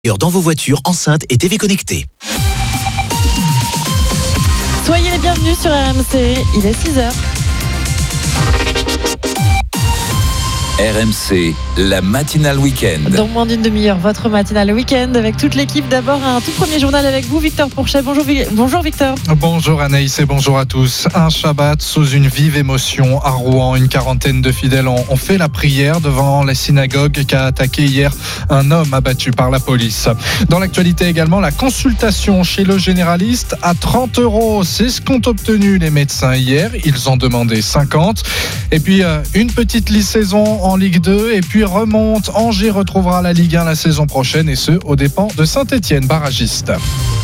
dans vos voitures, enceintes et TV connectées. Soyez les bienvenus sur RMC, il est 6h. RMC, la matinale week-end. Dans moins d'une demi-heure, votre matinale week-end avec toute l'équipe. D'abord, un tout premier journal avec vous, Victor Pourchet. Bonjour Victor. Bonjour Anaïs et bonjour à tous. Un Shabbat sous une vive émotion à Rouen. Une quarantaine de fidèles ont fait la prière devant la synagogue qu'a attaqué hier un homme abattu par la police. Dans l'actualité également, la consultation chez le généraliste à 30 €. C'est ce qu'ont obtenu les médecins hier. Ils ont demandé 50. Et puis, une petite saison en Ligue 2 et puis remonte. Angers retrouvera la Ligue 1 la saison prochaine et ce, aux dépens de Saint-Étienne, barragiste.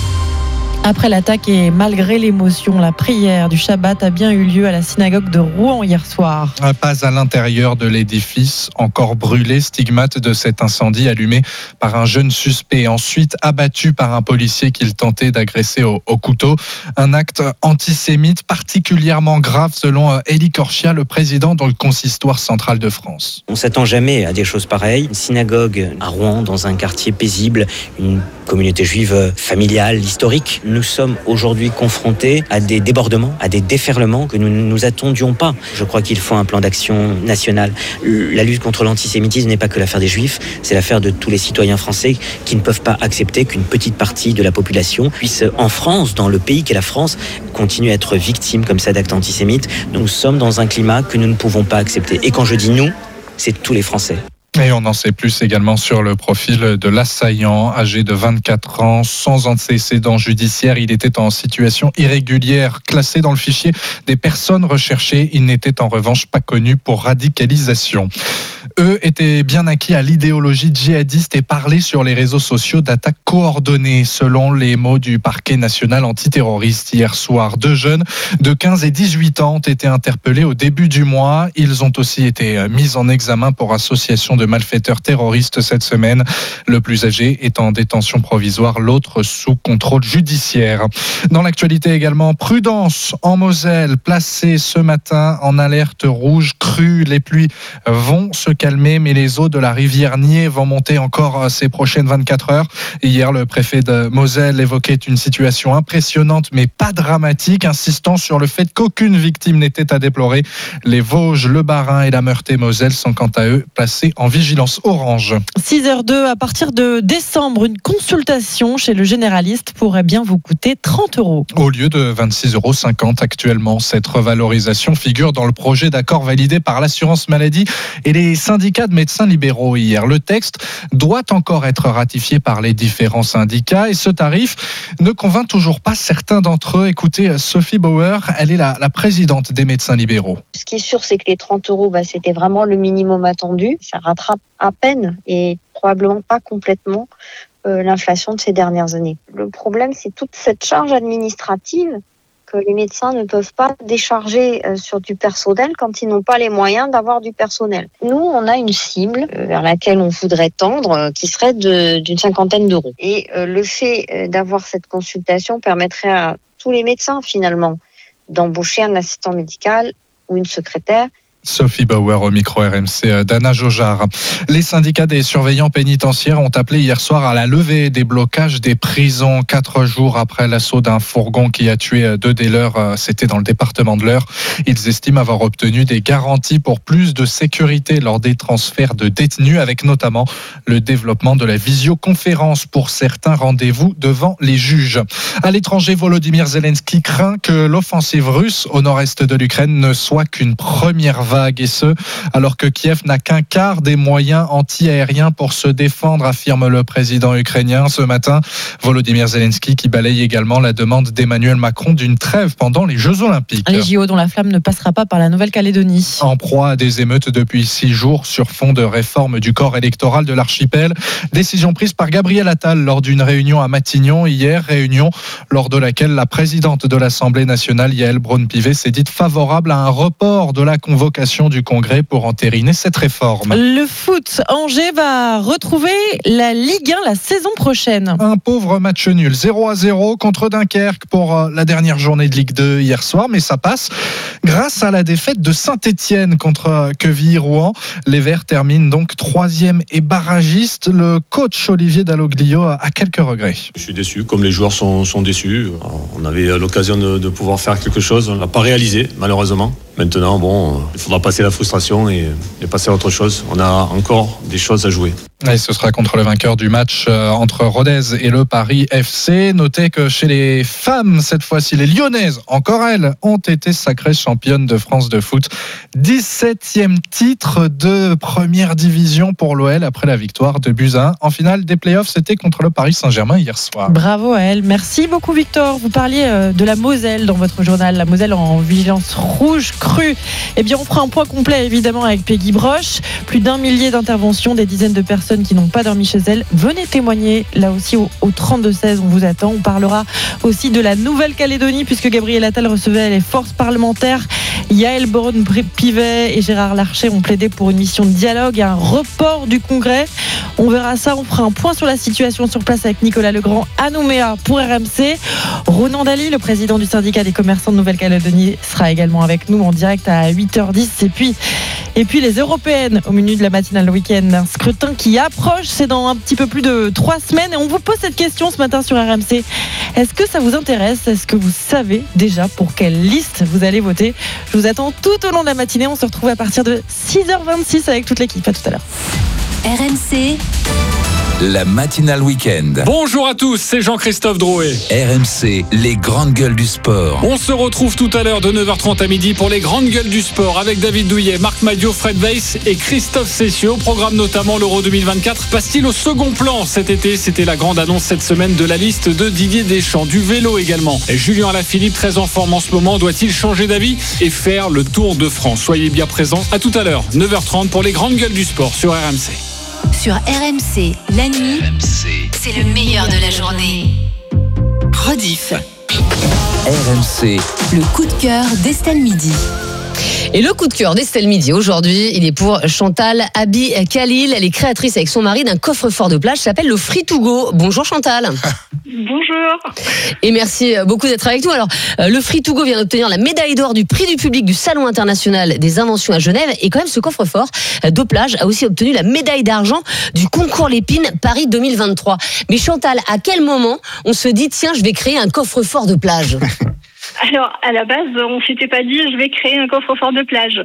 Après l'attaque et malgré l'émotion, la prière du Shabbat a bien eu lieu à la synagogue de Rouen hier soir. Pas à l'intérieur de l'édifice, encore brûlé, stigmate de cet incendie allumé par un jeune suspect, ensuite abattu par un policier qu'il tentait d'agresser au couteau. Un acte antisémite particulièrement grave selon Élie Korchia, le président du consistoire central de France. On ne s'attend jamais à des choses pareilles. Une synagogue à Rouen, dans un quartier paisible, une communauté juive familiale, historique. Nous sommes aujourd'hui confrontés à des débordements, à des déferlements que nous ne nous attendions pas. Je crois qu'il faut un plan d'action national. La lutte contre l'antisémitisme n'est pas que l'affaire des Juifs, c'est l'affaire de tous les citoyens français qui ne peuvent pas accepter qu'une petite partie de la population puisse, en France, dans le pays qu'est la France, continuer à être victime comme ça d'actes antisémites. Nous sommes dans un climat que nous ne pouvons pas accepter. Et quand je dis nous, c'est tous les Français. Et on en sait plus également sur le profil de l'assaillant, âgé de 24 ans, sans antécédent judiciaire. Il était en situation irrégulière, classé dans le fichier des personnes recherchées. Il n'était en revanche pas connu pour radicalisation. Eux étaient bien acquis à l'idéologie djihadiste et parlaient sur les réseaux sociaux d'attaques coordonnées, selon les mots du parquet national antiterroriste. Hier soir, 2 jeunes de 15 et 18 ans ont été interpellés au début du mois. Ils ont aussi été mis en examen pour association de malfaiteurs terroristes cette semaine. Le plus âgé est en détention provisoire, l'autre sous contrôle judiciaire. Dans l'actualité également, prudence en Moselle, placée ce matin en alerte rouge crue. Les pluies vont se calmer, mais les eaux de la rivière Nier vont monter encore ces prochaines 24 heures. Hier, le préfet de Moselle évoquait une situation impressionnante, mais pas dramatique, insistant sur le fait qu'aucune victime n'était à déplorer. Les Vosges, le Bas-Rhin et la Meurthe-et-Moselle sont quant à eux placés en vigilance orange. 6h02, à partir de décembre, une consultation chez le généraliste pourrait bien vous coûter 30 €. Au lieu de 26,50 € actuellement, cette revalorisation figure dans le projet d'accord validé par l'assurance maladie et les syndicats de médecins libéraux hier. Le texte doit encore être ratifié par les différents syndicats et ce tarif ne convainc toujours pas certains d'entre eux. Écoutez Sophie Bauer, elle est la présidente des médecins libéraux. Ce qui est sûr, c'est que les 30 €, c'était vraiment le minimum attendu. Ça rattrape à peine et probablement pas complètement l'inflation de ces dernières années. Le problème, c'est toute cette charge administrative que les médecins ne peuvent pas décharger sur du personnel quand ils n'ont pas les moyens d'avoir du personnel. Nous, on a une cible vers laquelle on voudrait tendre qui serait d'une 50aine d'euros. Et le fait d'avoir cette consultation permettrait à tous les médecins, finalement, d'embaucher un assistant médical ou une secrétaire. Sophie Bauer au micro RMC d'Anna Jaugeard. Les syndicats des surveillants pénitentiaires ont appelé hier soir à la levée des blocages des prisons 4 jours après l'assaut d'un fourgon qui a tué 2 des leurs. C'était dans le département de l'Eure. Ils estiment avoir obtenu des garanties pour plus de sécurité lors des transferts de détenus, avec notamment le développement de la visioconférence pour certains rendez-vous devant les juges. À l'étranger, Volodymyr Zelensky craint que l'offensive russe au nord-est de l'Ukraine ne soit qu'une première vague, et ce, alors que Kiev n'a qu'un quart des moyens anti-aériens pour se défendre, affirme le président ukrainien ce matin. Volodymyr Zelensky qui balaye également la demande d'Emmanuel Macron d'une trêve pendant les Jeux Olympiques. Les JO dont la flamme ne passera pas par la Nouvelle-Calédonie. En proie à des émeutes depuis 6 jours sur fond de réforme du corps électoral de l'archipel. Décision prise par Gabriel Attal lors d'une réunion à Matignon hier, réunion lors de laquelle la présidente de l'Assemblée nationale, Yaël Braun-Pivet, s'est dite favorable à un report de la convocation convocation du Congrès pour entériner cette réforme. Le foot, Angers va retrouver la Ligue 1 la saison prochaine. Un pauvre match nul, 0-0 contre Dunkerque pour la dernière journée de Ligue 2 hier soir, mais ça passe grâce à la défaite de Saint-Étienne contre Quevilly-Rouen. Les Verts terminent donc 3e et barragiste. Le coach Olivier Dalloglio a quelques regrets. Je suis déçu, comme les joueurs sont déçus. On avait l'occasion de pouvoir faire quelque chose, on ne l'a pas réalisé malheureusement. Maintenant, il faudra passer la frustration et passer à autre chose. On a encore des choses à jouer. Et ce sera contre le vainqueur du match entre Rodez et le Paris FC. Notez que chez les femmes, cette fois-ci, les Lyonnaises, encore elles, ont été sacrées championnes de France de foot. 17e titre de première division pour l'OL après la victoire de Buzyn. En finale des playoffs, c'était contre le Paris Saint-Germain hier soir. Bravo à elle. Merci beaucoup Victor. Vous parliez de la Moselle dans votre journal. La Moselle en vigilance rouge crue. Eh bien, on fera un point complet évidemment avec Peggy Broche. Plus d'1 millier d'interventions, des dizaines de personnes qui n'ont pas dormi chez elles. Venez témoigner là aussi au 32-16. On vous attend. On parlera aussi de la Nouvelle-Calédonie puisque Gabriel Attal recevait les forces parlementaires. Yael Boron-Pivet et Gérard Larcher ont plaidé pour une mission de dialogue et un report du Congrès. On verra ça, on fera un point sur la situation sur place avec Nicolas Legrand à Nouméa pour RMC. Ronan Dali, le président du syndicat des commerçants de Nouvelle-Calédonie, sera également avec nous en direct à 8h10. Et puis les européennes au menu de la matinale week-end. Un scrutin qui approche, c'est dans un petit peu plus de 3 semaines. Et on vous pose cette question ce matin sur RMC. Est-ce que ça vous intéresse ? Est-ce que vous savez déjà pour quelle liste vous allez voter ? Je vous attends tout au long de la matinée. On se retrouve à partir de 6h26 avec toute l'équipe. À tout à l'heure. RMC, La matinale week-end. Bonjour à tous, c'est Jean-Christophe Drouet. RMC, les grandes gueules du sport. On se retrouve tout à l'heure de 9h30 à midi pour les grandes gueules du sport avec David Douillet, Marc Madiot, Fred Weiss et Christophe Cessieux. Au programme notamment l'Euro 2024. Passe-t-il au second plan cet été ? C'était la grande annonce cette semaine de la liste de Didier Deschamps. Du vélo également. Et Julien Alaphilippe, très en forme en ce moment, doit-il changer d'avis et faire le Tour de France ? Soyez bien présents. À tout à l'heure, 9h30 pour les grandes gueules du sport sur RMC. sur RMC, la nuit, c'est le meilleur de la journée. Rediff. RMC. Le coup de cœur d'Estelle Midi. Et le coup de cœur d'Estelle Midi aujourd'hui, il est pour Chantal Abi Khalil. Elle est créatrice avec son mari d'un coffre-fort de plage qui s'appelle le Free to Go. Bonjour Chantal. Bonjour. Et merci beaucoup d'être avec nous. Alors, le Free to Go vient d'obtenir la médaille d'or du prix du public du Salon international des inventions à Genève. Et quand même, ce coffre-fort de plage a aussi obtenu la médaille d'argent du concours Lépine Paris 2023. Mais Chantal, à quel moment on se dit, tiens, je vais créer un coffre-fort de plage ? Alors, à la base, on s'était pas dit, je vais créer un coffre-fort de plage.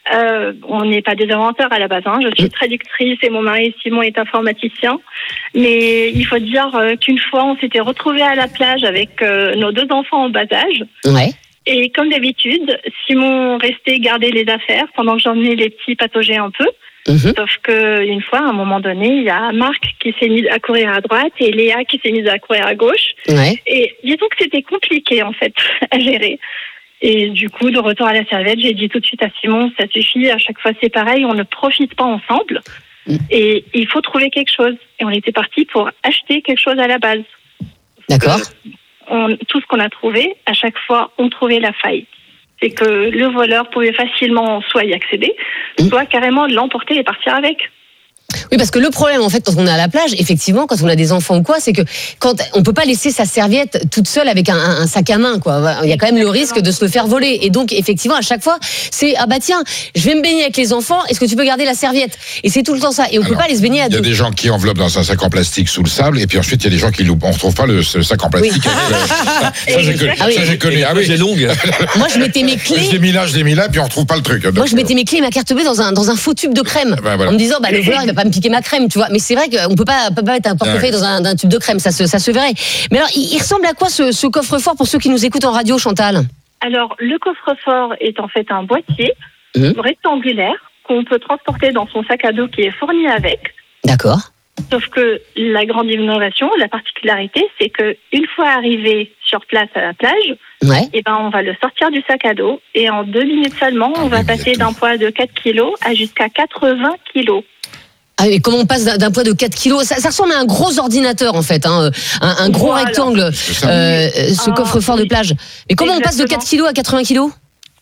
On n'est pas des inventeurs à la base. Je suis traductrice et mon mari Simon est informaticien. Mais il faut dire qu'une fois, on s'était retrouvés à la plage avec nos 2 enfants en bas âge. Ouais. Et comme d'habitude, Simon restait garder les affaires pendant que j'emmenais les petits patauger un peu. Sauf qu'une fois, à un moment donné, il y a Marc qui s'est mis à courir à droite et Léa qui s'est mise à courir à gauche. Ouais. Et disons que c'était compliqué, en fait, à gérer. Et du coup, de retour à la serviette, j'ai dit tout de suite à Simon, ça suffit, à chaque fois c'est pareil, on ne profite pas ensemble. Et il faut trouver quelque chose. Et on était parti pour acheter quelque chose à la base. D'accord. Tout ce qu'on a trouvé, à chaque fois, on trouvait la faille. C'est que le voleur pouvait facilement soit y accéder, soit carrément l'emporter et partir avec. Oui, parce que le problème, en fait, quand on est à la plage, effectivement, quand on a des enfants ou quoi, c'est que quand on peut pas laisser sa serviette toute seule avec un sac à main, quoi. Il y a quand même le risque de se le faire voler. Et donc, effectivement, à chaque fois, c'est, ah bah tiens, je vais me baigner avec les enfants, est-ce que tu peux garder la serviette ? Et c'est tout le temps ça. Et on peut pas aller se baigner à deux. Il y a des gens qui enveloppent dans un sac en plastique sous le sable, et puis ensuite, il y a des gens qui on retrouve pas le sac en plastique. Oui. Ça, j'ai connu. Ah oui, c'est longue. Moi, je mettais mes clés. Je l'ai mis là, puis on retrouve pas le truc. Moi, je mettais mes clés et ma carte bleue dans un faux tube de crème. Voilà. En me disant, le voleur, il va pas me piquer ma crème, tu vois. Mais c'est vrai qu'on peut pas mettre un portefeuille dans un tube de crème, ça se verrait. Mais alors, il ressemble à quoi ce coffre-fort pour ceux qui nous écoutent en radio, Chantal ? Alors, le coffre-fort est en fait un boîtier rectangulaire qu'on peut transporter dans son sac à dos qui est fourni avec. D'accord. Sauf que la grande innovation, la particularité, c'est que une fois arrivé sur place à la plage, on va le sortir du sac à dos et en 2 minutes seulement, on va passer d'un poids de 4 kilos à jusqu'à 80 kilos. Ah oui, comment on passe d'un poids de 4 kilos ? Ça ressemble à un gros ordinateur en fait, un gros rectangle, ce coffre-fort de plage. Mais comment on passe de 4 kilos à 80 kilos ?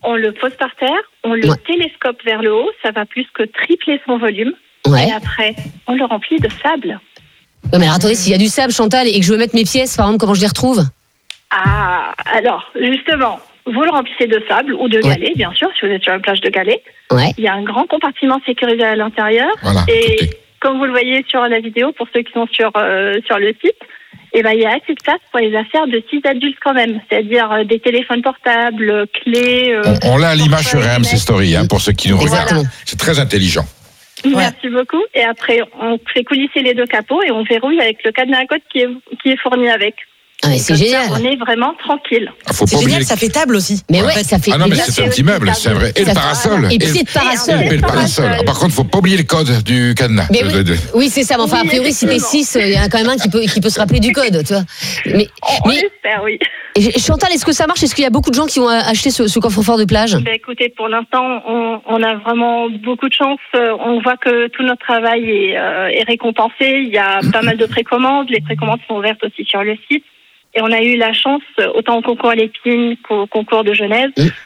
on le pose par terre, on le télescope vers le haut, ça va plus que tripler son volume. Ouais. Et après, on le remplit de sable. Ouais, mais alors, attendez, s'il y a du sable, Chantal, et que je veux mettre mes pièces, par exemple, comment je les retrouve? Ah, alors, justement, vous le remplissez de sable ou de galets, bien sûr, si vous êtes sur une plage de galets. Ouais. Il y a un grand compartiment sécurisé à l'intérieur. Voilà, et comme vous le voyez sur la vidéo, pour ceux qui sont sur le site, il y a assez de place pour les affaires de 6 adultes quand même. C'est-à-dire des téléphones portables, clés... on l'a à l'image sur RMC Story, pour ceux qui nous regardent. C'est très intelligent. Merci beaucoup. Et après, on fait coulisser les 2 capots et on verrouille avec le cadenas à côte qui est fourni avec. Ah, mais c'est génial. On est vraiment tranquille. C'est génial, ça fait table aussi. Mais ouais, ça fait. Ah non, mais c'est un petit meuble, c'est vrai. Et le parasol. Et pied de parasol. Et le parasol. Par contre, faut pas oublier le code du cadenas. Mais oui, c'est ça. Mais enfin, a priori, si t'es 6, il y en a quand même un qui peut se rappeler du code, tu vois. On espère, oui. Et Chantal, est-ce que ça marche? Est-ce qu'il y a beaucoup de gens qui ont acheté ce coffre-fort de plage? Écoutez, pour l'instant, on a vraiment beaucoup de chance. On voit que tout notre travail est récompensé. Il y a pas mal de précommandes. Les précommandes sont ouvertes aussi sur le site. Et on a eu la chance, autant au concours Lépine qu'au concours de Genève,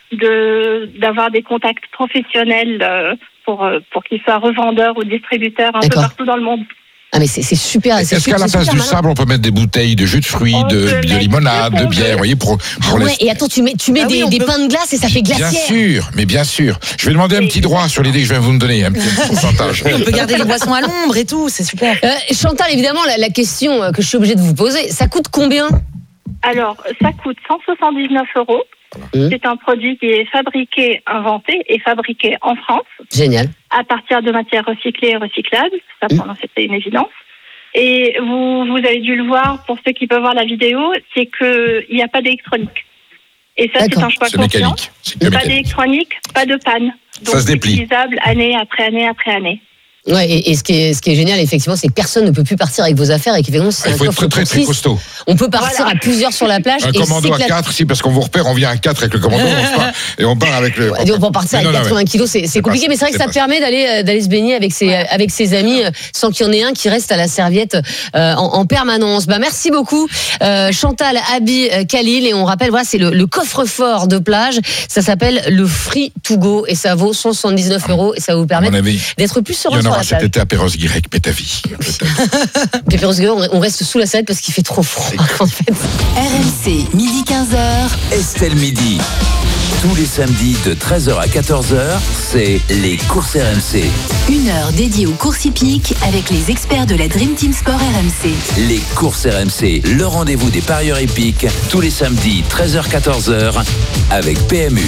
d'avoir des contacts professionnels pour qu'ils soient revendeurs ou distributeurs un peu partout dans le monde. Ah mais c'est super. Est-ce qu'à la place du sable, on peut mettre des bouteilles de jus de fruits, de limonade, de bière, vous voyez, pour et attends, tu mets des pains de glace et ça fait glacière. Bien sûr. Je vais demander un petit droit sur l'idée que je viens de vous donner, un petit pourcentage. On peut garder les boissons à l'ombre et tout, c'est super. Chantal, évidemment, la question que je suis obligée de vous poser, ça coûte combien? Alors, ça coûte 179 €. C'est un produit qui est inventé et fabriqué en France. Génial. À partir de matières recyclées et recyclables. Ça, pour nous, c'était une évidence. Et vous avez dû le voir, pour ceux qui peuvent voir la vidéo, c'est qu'il n'y a pas d'électronique. Et ça, c'est un choix conscient. Pas d'électronique, pas de panne. Donc, ça se déplie. Utilisable année après année après année. Ouais, et ce qui est génial, effectivement, c'est que personne ne peut plus partir avec vos affaires et qu'effectivement, c'est il faut être très costaud. On peut partir à plusieurs sur la plage. Un commando à 4, si, parce qu'on vous repère, on vient à 4 avec le commando, et on part avec le. On peut partir avec 80 kilos, c'est compliqué, mais c'est vrai que ça permet d'aller se baigner avec ses amis sans qu'il y en ait un qui reste à la serviette en permanence. Merci beaucoup, Chantal, Abi, Khalil, et on rappelle, voilà, c'est le coffre-fort de plage. Ça s'appelle le Free to Go et ça vaut 179 € et ça va vous permettre d'être plus serein. Cet été à Perros-Guirec, Pétavie. Perros-Guirec, on reste sous la sellette parce qu'il fait trop froid, en fait. RMC, midi 15h. Estelle Midi. Tous les samedis de 13h à 14h, c'est les courses RMC. 1 heure dédiée aux courses hippiques avec les experts de la Dream Team Sport RMC. Les courses RMC, le rendez-vous des parieurs hippiques, tous les samedis 13h-14h avec PMU.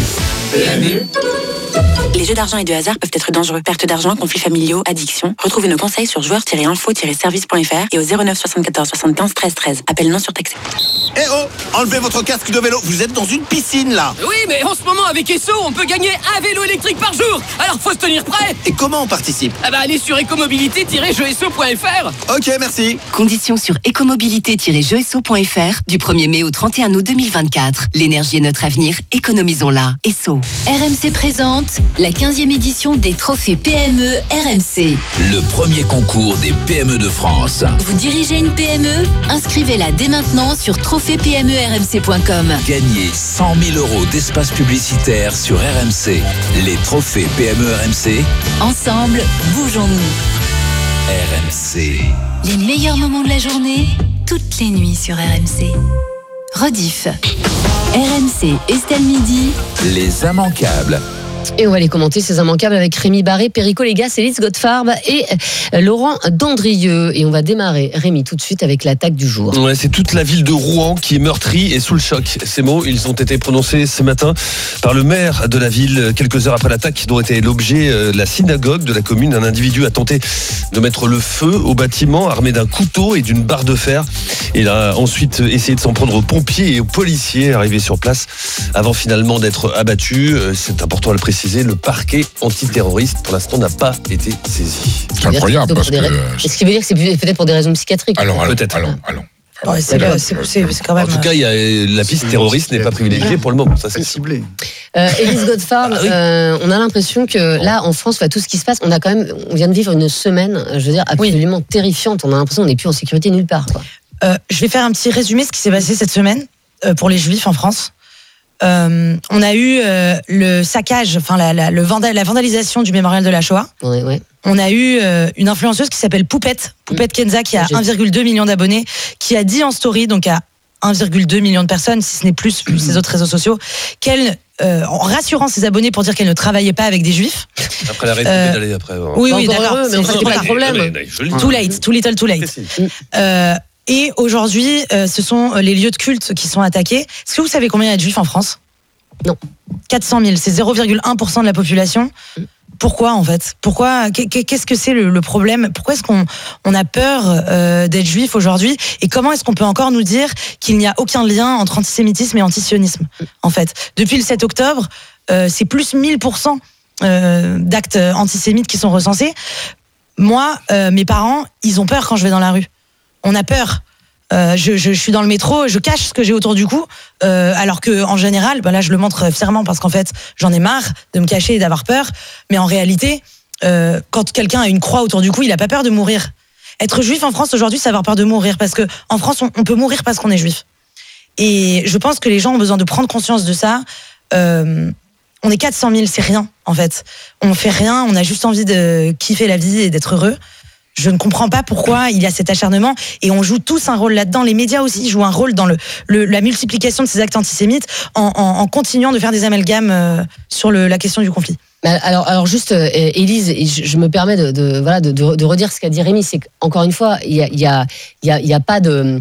Les jeux d'argent et de hasard peuvent être dangereux. Perte d'argent, conflits familiaux, addiction. Retrouvez nos conseils sur joueurs-info-service.fr et au 09 74 75 13 13. Appel non surtaxé. Eh oh, enlevez votre casque de vélo, vous êtes dans une piscine là. Oui, mais en ce moment avec Esso, on peut gagner un vélo électrique par jour. Alors faut se tenir prêt. Et comment on participe? Allez sur ecomobilité-jeuesso.fr. Ok, merci. Conditions sur ecomobilité-jeuesso.fr du 1er mai au 31 août 2024. L'énergie est notre avenir, économisons-la. Esso. RMC présente la 15e édition des trophées PME RMC. Le premier concours des PME de France. Vous dirigez une PME? Inscrivez-la dès maintenant sur trophées-PME-RMC.com. Gagnez 100 000 € d'espace publicitaire sur RMC. Les trophées PME RMC. Ensemble, bougeons-nous. RMC. Les meilleurs moments de la journée, toutes les nuits sur RMC. Rediff. RMC, Estelle Midi. Les immanquables. Et on va les commenter, ces immanquables, avec Rémi Barré, Perico Légas, Élise Godfarb et Laurent Dandrieux. Et on va démarrer, Rémi, tout de suite avec l'attaque du jour. Ouais, c'est toute la ville de Rouen qui est meurtrie et sous le choc. Ces mots, ils ont été prononcés ce matin par le maire de la ville, quelques heures après l'attaque dont était l'objet la synagogue de la commune. Un individu a tenté de mettre le feu au bâtiment, armé d'un couteau et d'une barre de fer. Il a ensuite essayé de s'en prendre aux pompiers et aux policiers arrivés sur place avant finalement d'être abattu. C'est important à le préciser. Le parquet antiterroriste, pour l'instant, n'a pas été saisi. C'est incroyable parce que... Est-ce qu'il veut dire que c'est peut-être pour des raisons psychiatriques? Allons. Ouais, c'est quand même... En tout cas, la piste terroriste n'est pas privilégiée pour le moment. Ça, c'est ciblé. Élise Godfarb, on a l'impression que là, en France, tout ce qui se passe, on vient de vivre une semaine, je veux dire, absolument terrifiante. On a l'impression qu'on n'est plus en sécurité nulle part. Je vais faire un petit résumé de ce qui s'est passé cette semaine pour les Juifs en France. On a eu le saccage, enfin la vandalisation du mémorial de la Shoah. Ouais. On a eu une influenceuse qui s'appelle Poupette Kenza, qui a 1,2 million d'abonnés, qui a dit en story, donc à 1,2 million de personnes, si ce n'est plus, vu ses autres réseaux sociaux, qu'elle, en rassurant ses abonnés pour dire qu'elle ne travaillait pas avec des juifs. Après la république d'aller après. Oui, d'accord. Mais c'est pas le problème. Too late, too little, too late. Et aujourd'hui, ce sont les lieux de culte qui sont attaqués. Est-ce que vous savez combien il y a de juifs en France ? Non. 400 000, c'est 0,1% de la population. Pourquoi en fait ? Pourquoi ? Qu'est-ce que c'est le problème ? Pourquoi est-ce qu'on a peur d'être juif aujourd'hui ? Et comment est-ce qu'on peut encore nous dire qu'il n'y a aucun lien entre antisémitisme et antisionisme ? En fait, depuis le 7 octobre, c'est plus 1000% d'actes antisémites qui sont recensés. Moi, mes parents, ils ont peur quand je vais dans la rue. On a peur. Je suis dans le métro, je cache ce que j'ai autour du cou, alors que en général, là je le montre fièrement parce qu'en fait j'en ai marre de me cacher et d'avoir peur. Mais en réalité, quand quelqu'un a une croix autour du cou, il a pas peur de mourir. Être juif en France aujourd'hui, c'est avoir peur de mourir, parce que en France on peut mourir parce qu'on est juif. Et je pense que les gens ont besoin de prendre conscience de ça. On est 400 000, c'est rien en fait. On fait rien, on a juste envie de kiffer la vie et d'être heureux. Je ne comprends pas pourquoi il y a cet acharnement, et on joue tous un rôle là-dedans. Les médias aussi jouent un rôle dans la multiplication de ces actes antisémites en continuant de faire des amalgames sur la question du conflit. Alors juste, Élise, je me permets de redire ce qu'a dit Rémi, c'est qu'encore une fois, il y a pas de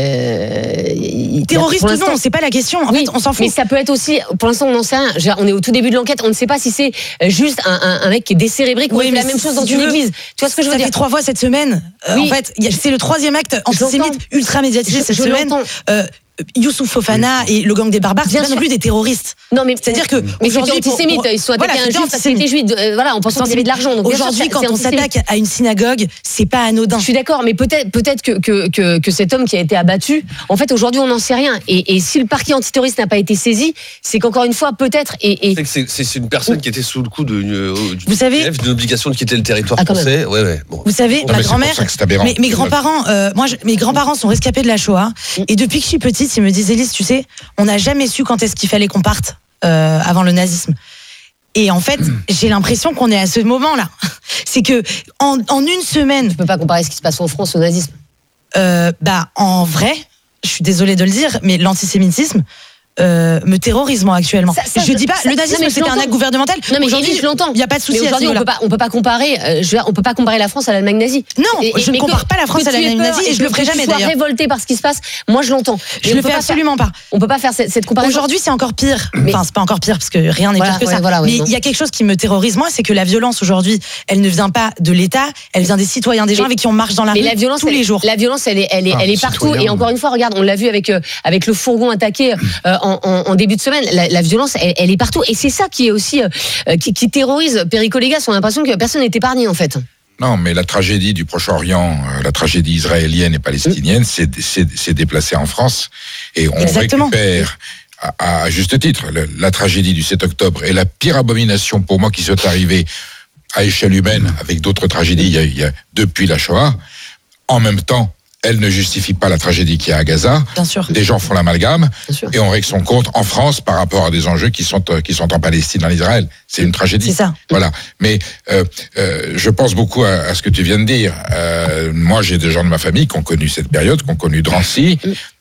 terroriste ou non, c'est pas la question. En fait, on s'en fout. Mais ça peut être aussi, pour l'instant, on n'en sait rien. On est au tout début de l'enquête, on ne sait pas si c'est juste un mec qui est décérébré, qui fait la même chose dans une église. Tu vois ce que je veux dire ? Ça fait 3 fois cette semaine. En fait, c'est le 3e acte antisémite ultra médiatisé cette semaine. Youssouf Fofana et le gang des barbares, c'est pas non plus des terroristes. Non, mais c'est-à-dire que mais aujourd'hui, antisémites, ils sont attaqués à un juif parce qu'ils étaient juifs. On pense qu'il y avait de l'argent. Aujourd'hui, quand on s'attaque à une synagogue, c'est pas anodin. Je suis d'accord, mais peut-être que cet homme qui a été abattu, en fait, aujourd'hui, on n'en sait rien. Et si le parquet antiterroriste n'a pas été saisi, c'est qu'encore une fois, peut-être. C'est une personne qui était sous le coup d'une obligation de quitter le territoire français. Vous savez, ma grand-mère, mes grands-parents, mes grands-parents sont rescapés de la Shoah, et depuis que je suis petite, ils me disent, Élise, tu sais, on n'a jamais su quand est-ce qu'il fallait qu'on parte avant le nazisme. Et en fait, j'ai l'impression qu'on est à ce moment-là. C'est que en une semaine, tu peux pas comparer ce qui se passe en France au nazisme. En vrai, je suis désolée de le dire, mais l'antisémitisme me terrorise moi actuellement. Je dis pas le nazisme c'était un acte gouvernemental. Non mais aujourd'hui je l'entends. Il y a pas de souci. Mais aujourd'hui on peut pas comparer. On peut pas comparer la France à l'Allemagne nazie. Non, je ne compare pas la France à l'Allemagne nazie et je le ferai jamais d'ailleurs. Tu sois révolté par ce qui se passe. Moi je l'entends. Je le fais absolument pas. On peut pas faire cette comparaison. Aujourd'hui c'est encore pire. Enfin c'est pas encore pire parce que rien n'est pire que ça. Mais il y a quelque chose qui me terrorise moi, c'est que la violence aujourd'hui, elle ne vient pas de l'État, elle vient des citoyens, des gens avec qui on marche dans la rue tous les jours. La violence elle est partout et encore une fois regarde, on l'a vu avec le fourgon attaqué en début de semaine, la violence, elle est partout. Et c'est ça qui est aussi qui terrorise Perico-Légas. On a l'impression que personne n'est épargné en fait. Non, mais la tragédie du Proche-Orient, la tragédie israélienne et palestinienne, c'est déplacée en France. Et on récupère, à juste titre, la tragédie du 7 octobre est la pire abomination pour moi qui soit arrivée à échelle humaine avec d'autres tragédies il y a depuis la Shoah. En même temps, elle ne justifie pas la tragédie qu'il y a à Gaza. Bien sûr. Des gens font l'amalgame et on règle son compte en France par rapport à des enjeux qui sont en Palestine, en Israël. C'est une tragédie. C'est ça. Voilà. Mais je pense beaucoup à ce que tu viens de dire. Moi, j'ai des gens de ma famille qui ont connu cette période, qui ont connu Drancy.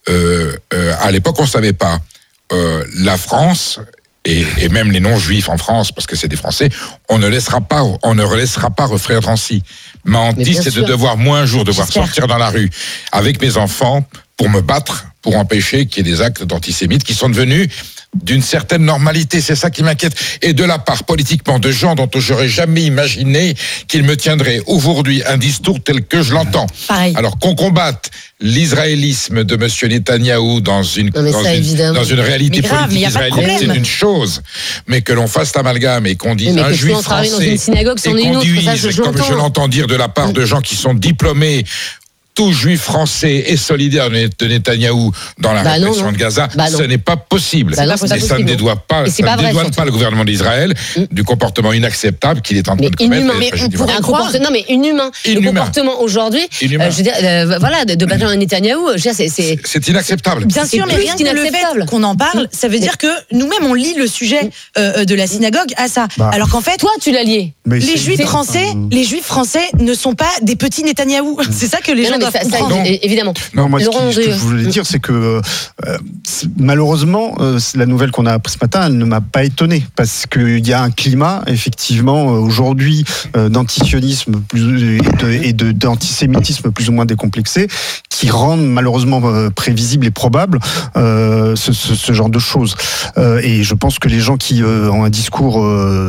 À l'époque, on savait pas. La France et même les non-juifs en France, parce que c'est des Français, on ne relaissera pas refaire Drancy. Ma hantise, c'est de devoir, moi, un jour, sortir dans la rue avec mes enfants pour me battre, pour empêcher qu'il y ait des actes d'antisémites qui sont devenus d'une certaine normalité. C'est ça qui m'inquiète. Et de la part, politiquement, de gens dont j'aurais jamais imaginé qu'ils me tiendraient aujourd'hui un discours tel que je l'entends. Pareil. Alors qu'on combatte l'israélisme de monsieur Netanyahou dans une réalité politique israélienne, c'est une chose. Mais que l'on fasse l'amalgame et qu'on dise un juif français et qu'on dise, comme je l'entends dire de la part de gens qui sont diplômés tout juif français est solidaire de Netanyahou dans la répression de Gaza. Ce n'est pas possible. Et ça ne dédouane pas le gouvernement d'Israël du comportement inacceptable qu'il est en train de commettre. Mais on pourrait croire. Non, mais inhumain. Le comportement aujourd'hui, je veux dire, voilà, de Benjamin Netanyahou, c'est inacceptable. Bien sûr, mais rien que le fait qu'on en parle, ça veut dire que nous-mêmes on lie le sujet de la synagogue à ça. Alors qu'en fait, toi tu l'as lié. Les juifs français ne sont pas des petits Netanyahou. C'est ça que les gens doivent comprendre. Évidemment. Non, moi, ce que je voulais dire, c'est que malheureusement, la nouvelle qu'on a apprise ce matin, elle ne m'a pas étonné, parce qu'il y a un climat, effectivement, aujourd'hui, d'antisionisme et d'antisémitisme plus ou moins décomplexé, qui rendent malheureusement prévisible et probable ce genre de choses. Et je pense que les gens qui ont un discours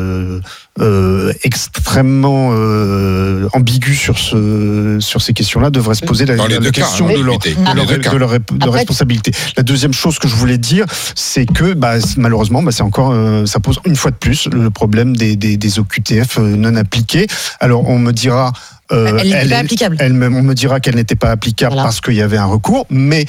extrêmement ambigu sur ces questions-là devraient se poser la question de leur responsabilité. La deuxième chose que je voulais dire, c'est que malheureusement, c'est encore ça pose une fois de plus le problème des OQTF non appliqués. Alors on me dira elle n'était pas applicable. On me dira qu'elle n'était pas applicable parce qu'il y avait un recours, mais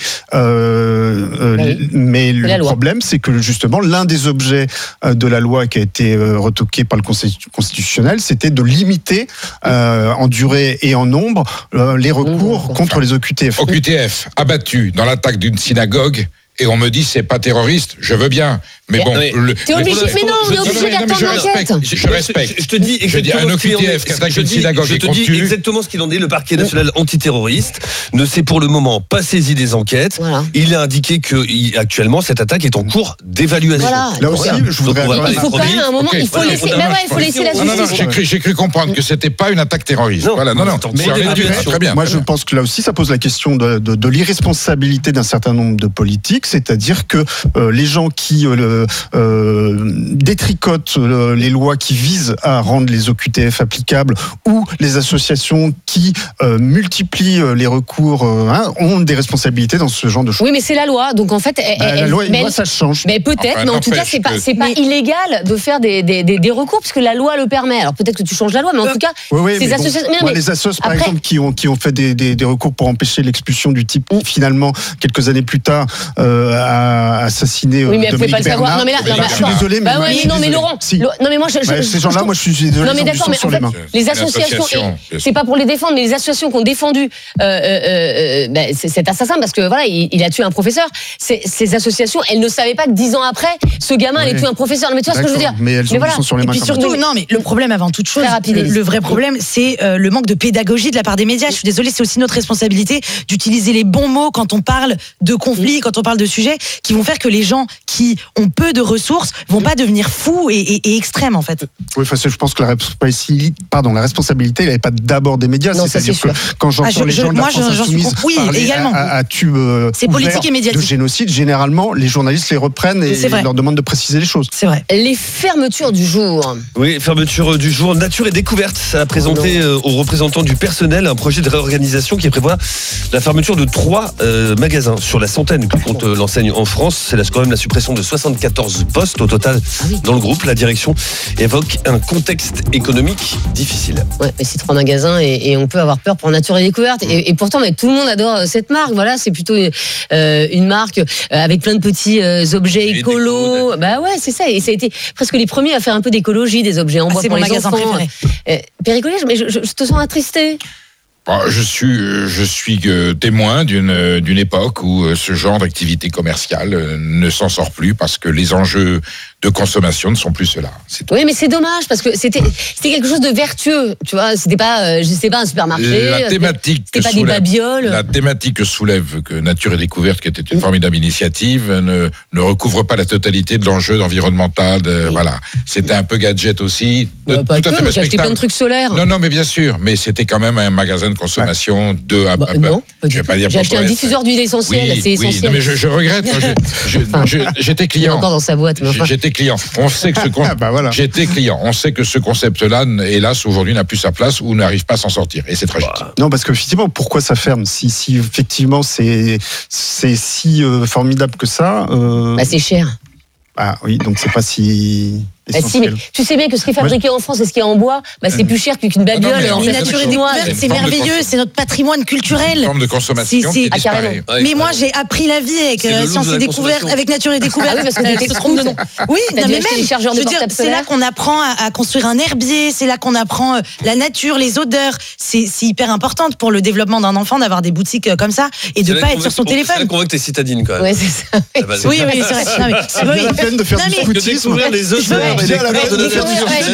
le problème, c'est que justement l'un des objets de la loi qui a été retoqué par le Conseil constitutionnel, c'était de limiter en durée et en nombre les recours contre les OQTF. OQTF abattu dans l'attaque d'une synagogue. Et on me dit c'est pas terroriste, je veux bien, mais bon. T'es obligé, mais non, on est obligé d'attendre l'enquête. Je respecte. Je te dis un OQTF qui attaque une synagogue et qu'on tue. Je te dis exactement ce qu'il en est. Le parquet national antiterroriste ne s'est pour le moment pas saisi des enquêtes. Voilà. Il a indiqué que actuellement cette attaque est en cours d'évaluation. Voilà. Là aussi, je voudrais. Il faut pas à un moment, il faut laisser la justice. Non, j'ai cru comprendre que c'était pas une attaque terroriste. Voilà, non. Très bien. Moi, je pense que là aussi, ça pose la question de l'irresponsabilité d'un certain nombre de politiques. C'est-à-dire que les gens qui détricotent les lois qui visent à rendre les OQTF applicables ou les associations qui multiplient les recours ont des responsabilités dans ce genre de choses. Oui, mais c'est la loi, donc en fait, la loi, ça change. Mais peut-être, mais en tout cas, c'est pas illégal de faire des recours puisque la loi le permet. Alors peut-être que tu changes la loi, mais en tout cas, ces associations. Les associations, par exemple, qui ont fait des recours pour empêcher l'expulsion du type finalement quelques années plus tard a assassiné. Oui, mais elle pouvait pas le savoir. Non, mais là, je suis désolé, mais non, mais Laurent, non, mais moi, ces gens-là, moi, je suis désolé. Non, mais d'accord, mais en fait, les associations, c'est pas pour les défendre, mais les associations qui ont défendu cet assassin, parce que voilà, il a tué un professeur. Ces associations, elles ne savaient pas que 10 ans après, ce gamin allait tuer un professeur. Mais tu vois ce que je veux dire? Mais elles sont sur les mains. Et puis surtout, non, mais le problème avant toute chose, le vrai problème, c'est le manque de pédagogie de la part des médias. Je suis désolée, c'est aussi notre responsabilité d'utiliser les bons mots quand on parle de conflits, quand on parle de sujets qui vont faire que les gens qui ont peu de ressources vont pas devenir fous et extrêmes en fait. Oui, je pense que la responsabilité, elle n'est pas d'abord des médias. Non, c'est-à-dire que quand j'entends les gens de la France Insoumise parler à tube c'est politique et médiatique de génocide, généralement les journalistes les reprennent et leur demandent de préciser les choses. C'est vrai. Les fermetures du jour. Oui, fermeture du jour. Nature et Découverte a présenté aux représentants du personnel un projet de réorganisation qui prévoit la fermeture de 3 magasins sur la centaine que compte l'enseigne en France. C'est quand même la suppression de 74 postes au total dans le groupe. La direction évoque un contexte économique difficile. Ouais, mais c'est 3 magasins et on peut avoir peur pour Nature et Découverte. Et pourtant, mais tout le monde adore cette marque. Voilà, c'est plutôt une marque avec plein de petits objets écolos. Bah ouais, c'est ça. Et ça a été presque les premiers à faire un peu d'écologie, des objets en bois pour les enfants. C'est mon magasin préféré. Péricolège, mais je te sens attristé. Je suis témoin d'une époque où ce genre d'activité commerciale ne s'en sort plus parce que les enjeux de consommation ne sont plus ceux-là. Oui, mais c'est dommage parce que c'était quelque chose de vertueux, tu vois. C'était pas, un supermarché. La thématique c'était pas des babioles. La thématique que soulève que Nature et Découverte, qui était une formidable initiative, ne recouvre pas la totalité de l'enjeu environnemental. Voilà, c'était un peu gadget aussi. Pas tout à fait respectable. J'ai acheté plein de trucs solaires. Non, mais bien sûr, mais c'était quand même un magasin de consommation non, je vais pas dire. J'ai acheté un diffuseur d'huile essentielle, c'est essentiel. Non, mais je regrette. J'étais client. Encore dans sa boîte. J'étais client. On sait que j'étais client. On sait que ce concept-là, hélas, aujourd'hui, n'a plus sa place ou n'arrive pas à s'en sortir. Et c'est tragique. Non, parce que effectivement, pourquoi ça ferme si effectivement c'est si formidable que ça c'est cher. Ah oui, donc c'est pas si. Bah si, mais tu sais bien que ce qui est fabriqué en France et ce qui est en bois, c'est plus cher qu'une babiole en nature et découverte, c'est merveilleux, c'est notre patrimoine culturel. Une forme de consommation qui disparaît. Mais moi, j'ai appris la vie avec Sciences et Découvertes, avec Nature et Découverte. Ah oui, parce que tu te trompes de nom. Oui, mais même, les chargeurs de portable c'est là qu'on apprend à construire un herbier, c'est là qu'on apprend la nature, les odeurs. C'est hyper important pour le développement d'un enfant d'avoir des boutiques comme ça et de pas être sur son téléphone. C'est là qu'on voit que t'es citadine quand même. Ouais, c'est ça. Oui, c'est vrai. C'est bien la peine de faire du scoutisme. Les odeurs et les couleurs de notre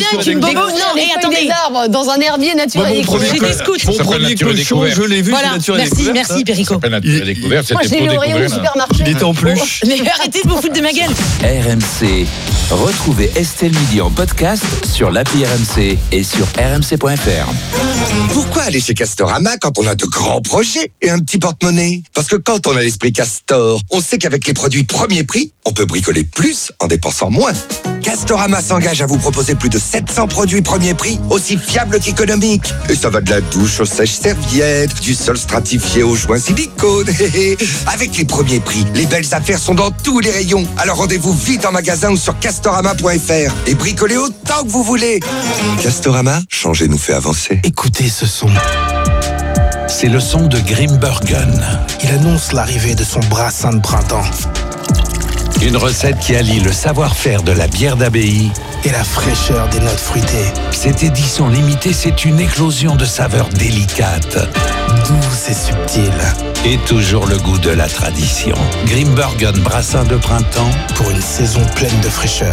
des arbres dans un herbier naturel. J'ai des scouts. Mon premier cochon, je l'ai vu, c'est Nature et Découverte. Merci Perico. Ça s'appelle Nature et Découverte. Moi, je l'ai vu au rayon du supermarché. Il était en peluche. Mais arrêtez de vous foutre de ma gueule. RMC. Retrouvez Estelle Midi en podcast sur l'appli RMC et sur rmc.fr. Pourquoi aller chez Castorama quand on a de grands projets et un petit porte-monnaie? Parce que quand on a l'esprit Castor, on sait qu'avec les produits premier prix, on peut bricoler plus en dépensant moins. Castorama s'engage à vous proposer plus de 700 produits premier prix, aussi fiables qu'économiques. Et ça va de la douche aux sèches-serviettes, du sol stratifié aux joints silicone. Avec les premiers prix, les belles affaires sont dans tous les rayons. Alors rendez-vous vite en magasin ou sur castorama.fr et bricolez autant que vous voulez. Castorama, changer nous fait avancer. Écoutez ce son. C'est le son de Grimbergen. Il annonce l'arrivée de son brassin de printemps. Une recette qui allie le savoir-faire de la bière d'abbaye et la fraîcheur des notes fruitées. Cette édition limitée, c'est une éclosion de saveurs délicates, douces et subtiles. Et toujours le goût de la tradition. Grimbergen brassin de printemps pour une saison pleine de fraîcheur.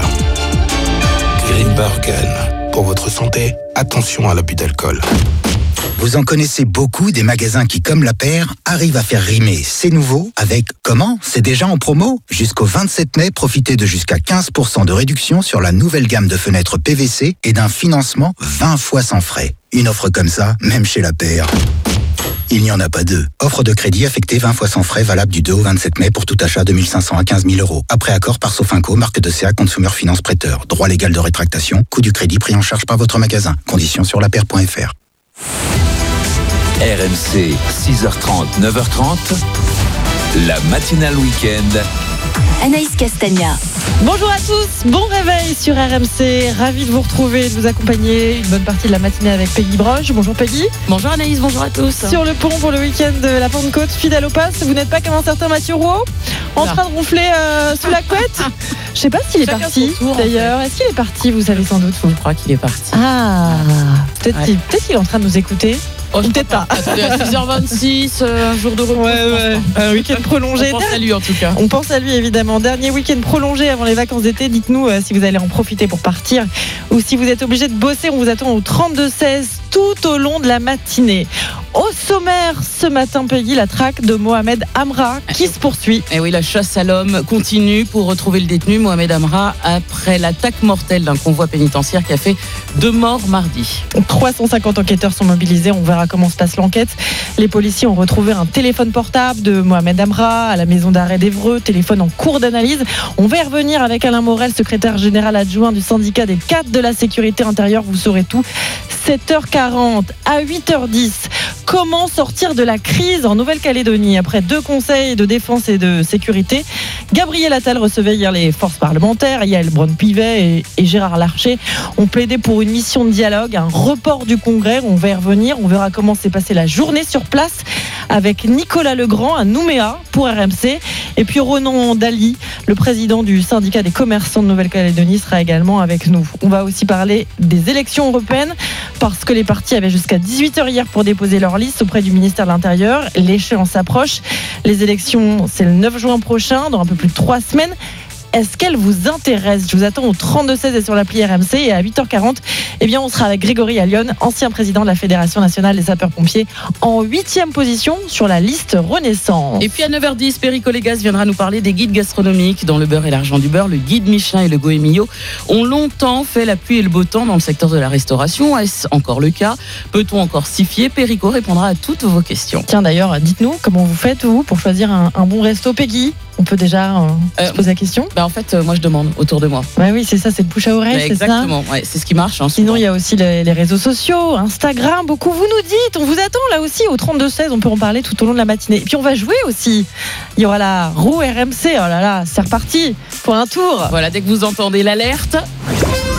Grimbergen. Pour votre santé, attention à l'abus d'alcool. Vous en connaissez beaucoup des magasins qui, comme La Paire, arrivent à faire rimer c'est nouveau avec comment? C'est déjà en promo? Jusqu'au 27 mai, profitez de jusqu'à 15% de réduction sur la nouvelle gamme de fenêtres PVC et d'un financement 20 fois sans frais. Une offre comme ça, même chez La Paire, il n'y en a pas deux. Offre de crédit affectée 20 fois sans frais, valable du 2 au 27 mai pour tout achat de 1 500 à 15 000 euros. Après accord par Sofinco, marque de CA Consumer Finance Prêteur. Droit légal de rétractation, coût du crédit pris en charge par votre magasin. Conditions sur lapaire.fr. RMC, 6h30, 9h30, la matinale week-end. Anaïs Castagna. Bonjour à tous, bon réveil sur RMC, ravi de vous retrouver, de vous accompagner une bonne partie de la matinée avec Peggy Broche. Bonjour Peggy. Bonjour Anaïs, bonjour à tous. Sur le pont pour le week-end de la Pentecôte, fidèle au pass, vous n'êtes pas comme un certain Mathieu Rouault, en train de ronfler sous la couette. Je sais pas s'il est parti d'ailleurs, est-ce qu'il est parti, vous savez sans doute. Je crois qu'il est parti. Ah, peut-être qu'il est en train de nous écouter. Oh, peut-être pas. Attendez, à 6h26, un jour de repos. Ouais. Un week-end prolongé. On pense à lui en tout cas. On pense à lui évidemment. Dernier week-end prolongé avant les vacances d'été. Dites-nous si vous allez en profiter pour partir ou si vous êtes obligé de bosser. On vous attend au 32-16 tout au long de la matinée. Au sommaire ce matin, Peggy, la traque de Mohamed Amra qui se poursuit. Et oui, la chasse à l'homme continue pour retrouver le détenu Mohamed Amra après l'attaque mortelle d'un convoi pénitentiaire qui a fait 2 morts mardi. 350 enquêteurs sont mobilisés. On verra comment se passe l'enquête. Les policiers ont retrouvé un téléphone portable de Mohamed Amra à la maison d'arrêt d'Évreux, téléphone en cours d'analyse. On va y revenir avec Alain Morel, secrétaire général adjoint du syndicat des cadres de la sécurité intérieure. Vous saurez tout. 7h40 à 8h10. Comment sortir de la crise en Nouvelle-Calédonie? Après 2 conseils de défense et de sécurité, Gabriel Attal recevait hier les forces parlementaires. Yael Braun-Pivet et Gérard Larcher ont plaidé pour une mission de dialogue, un report du congrès. On va y revenir. On verra comment s'est passée la journée sur place avec Nicolas Legrand à Nouméa pour RMC. Et puis Ronan Dali, le président du syndicat des commerçants de Nouvelle-Calédonie, sera également avec nous. On va aussi parler des élections européennes parce que les partis avaient jusqu'à 18h hier pour déposer leur liste auprès du ministère de l'Intérieur. L'échéance s'approche. Les élections, c'est le 9 juin prochain, dans un peu plus de 3 semaines. Est-ce qu'elle vous intéresse? Je vous attends au 32-16 et sur l'appli RMC. Et à 8h40, on sera avec Grégory Allion, ancien président de la Fédération nationale des sapeurs-pompiers, en 8e position sur la liste Renaissance. Et puis à 9h10, Perico Légas viendra nous parler des guides gastronomiques dans le beurre et l'argent du beurre. Le guide Michelin et le Goemio ont longtemps fait la pluie et le beau temps dans le secteur de la restauration. Est-ce encore le cas? Peut-on encore s'y fier? Perico répondra à toutes vos questions. Tiens, d'ailleurs, dites-nous comment vous faites, vous, pour choisir un bon resto, Peggy? On peut déjà se poser la question. En fait, moi je demande autour de moi. Oui, c'est ça, c'est le bouche à oreille, c'est ça. Exactement, c'est ce qui marche. Sinon, il y a aussi les réseaux sociaux, Instagram, beaucoup. Vous nous dites, on vous attend là aussi au 32-16. On peut en parler tout au long de la matinée. Et puis on va jouer aussi. Il y aura la roue RMC. Oh là là, c'est reparti pour un tour. Voilà, dès que vous entendez l'alerte.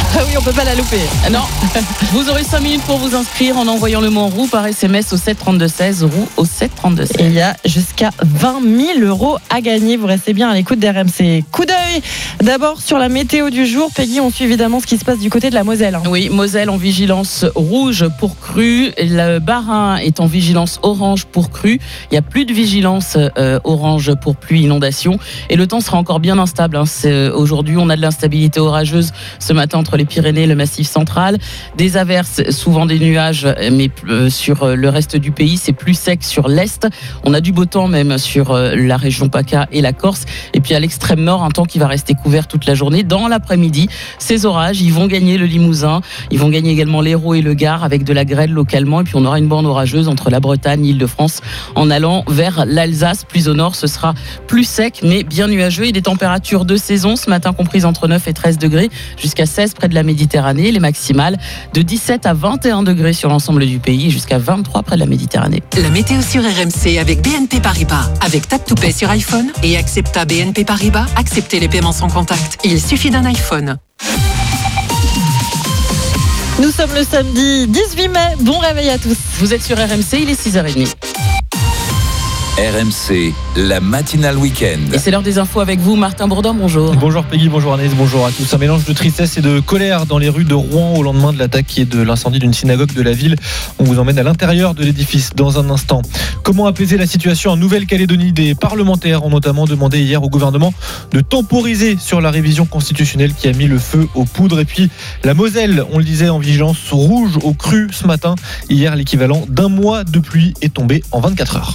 Ah oui, on peut pas la louper. Non, vous aurez 5 minutes pour vous inscrire en envoyant le mot roue par SMS au 732-16, roue au 732-16. Et il y a jusqu'à 20 000 € à gagner. Vous restez bien à l'écoute d'RMC. Coup d'œil d'abord sur la météo du jour. Peggy, on suit évidemment ce qui se passe du côté de la Moselle. Oui, Moselle en vigilance rouge pour crue. Le Bas-Rhin est en vigilance orange pour crue. Il n'y a plus de vigilance orange pour pluie, inondation. Et le temps sera encore bien instable. Aujourd'hui, on a de l'instabilité orageuse ce matin entre les Pyrénées et le Massif central. Des averses, souvent des nuages, mais sur le reste du pays, c'est plus sec sur l'Est. On a du beau temps même sur la région PACA et la Corse. Et puis à l'extrême nord, un temps qui va rester couvert toute la journée. Dans l'après-midi, ces orages, ils vont gagner le Limousin. Ils vont gagner également l'Hérault et le Gard avec de la grêle localement. Et puis on aura une bande orageuse entre la Bretagne, l'Île-de-France, en allant vers l'Alsace. Plus au nord, ce sera plus sec, mais bien nuageux. Et des températures de saison, ce matin comprises entre 9 et 13 degrés, jusqu'à 16 près de la Méditerranée. Les maximales de 17 à 21 degrés sur l'ensemble du pays, jusqu'à 23 près de la Méditerranée. La météo sur RMC avec BNP Paribas. Avec Tap to Pay sur iPhone et Accepta BNP Paribas, acceptez les paiements sans contact. Il suffit d'un iPhone. Nous sommes le samedi 18 mai. Bon réveil à tous. Vous êtes sur RMC, il est 6h30. RMC, la matinale week-end. Et c'est l'heure des infos avec vous, Martin Bourdin, bonjour. Bonjour Peggy, bonjour Anaïs, bonjour à tous. Un mélange de tristesse et de colère dans les rues de Rouen au lendemain de l'attaque et de l'incendie d'une synagogue de la ville. On vous emmène à l'intérieur de l'édifice dans un instant. Comment apaiser la situation en Nouvelle-Calédonie? Des parlementaires ont notamment demandé hier au gouvernement de temporiser sur la révision constitutionnelle qui a mis le feu aux poudres. Et puis la Moselle, on le disait, en vigilance rouge au cru ce matin. Hier, l'équivalent d'un mois de pluie est tombé en 24 heures.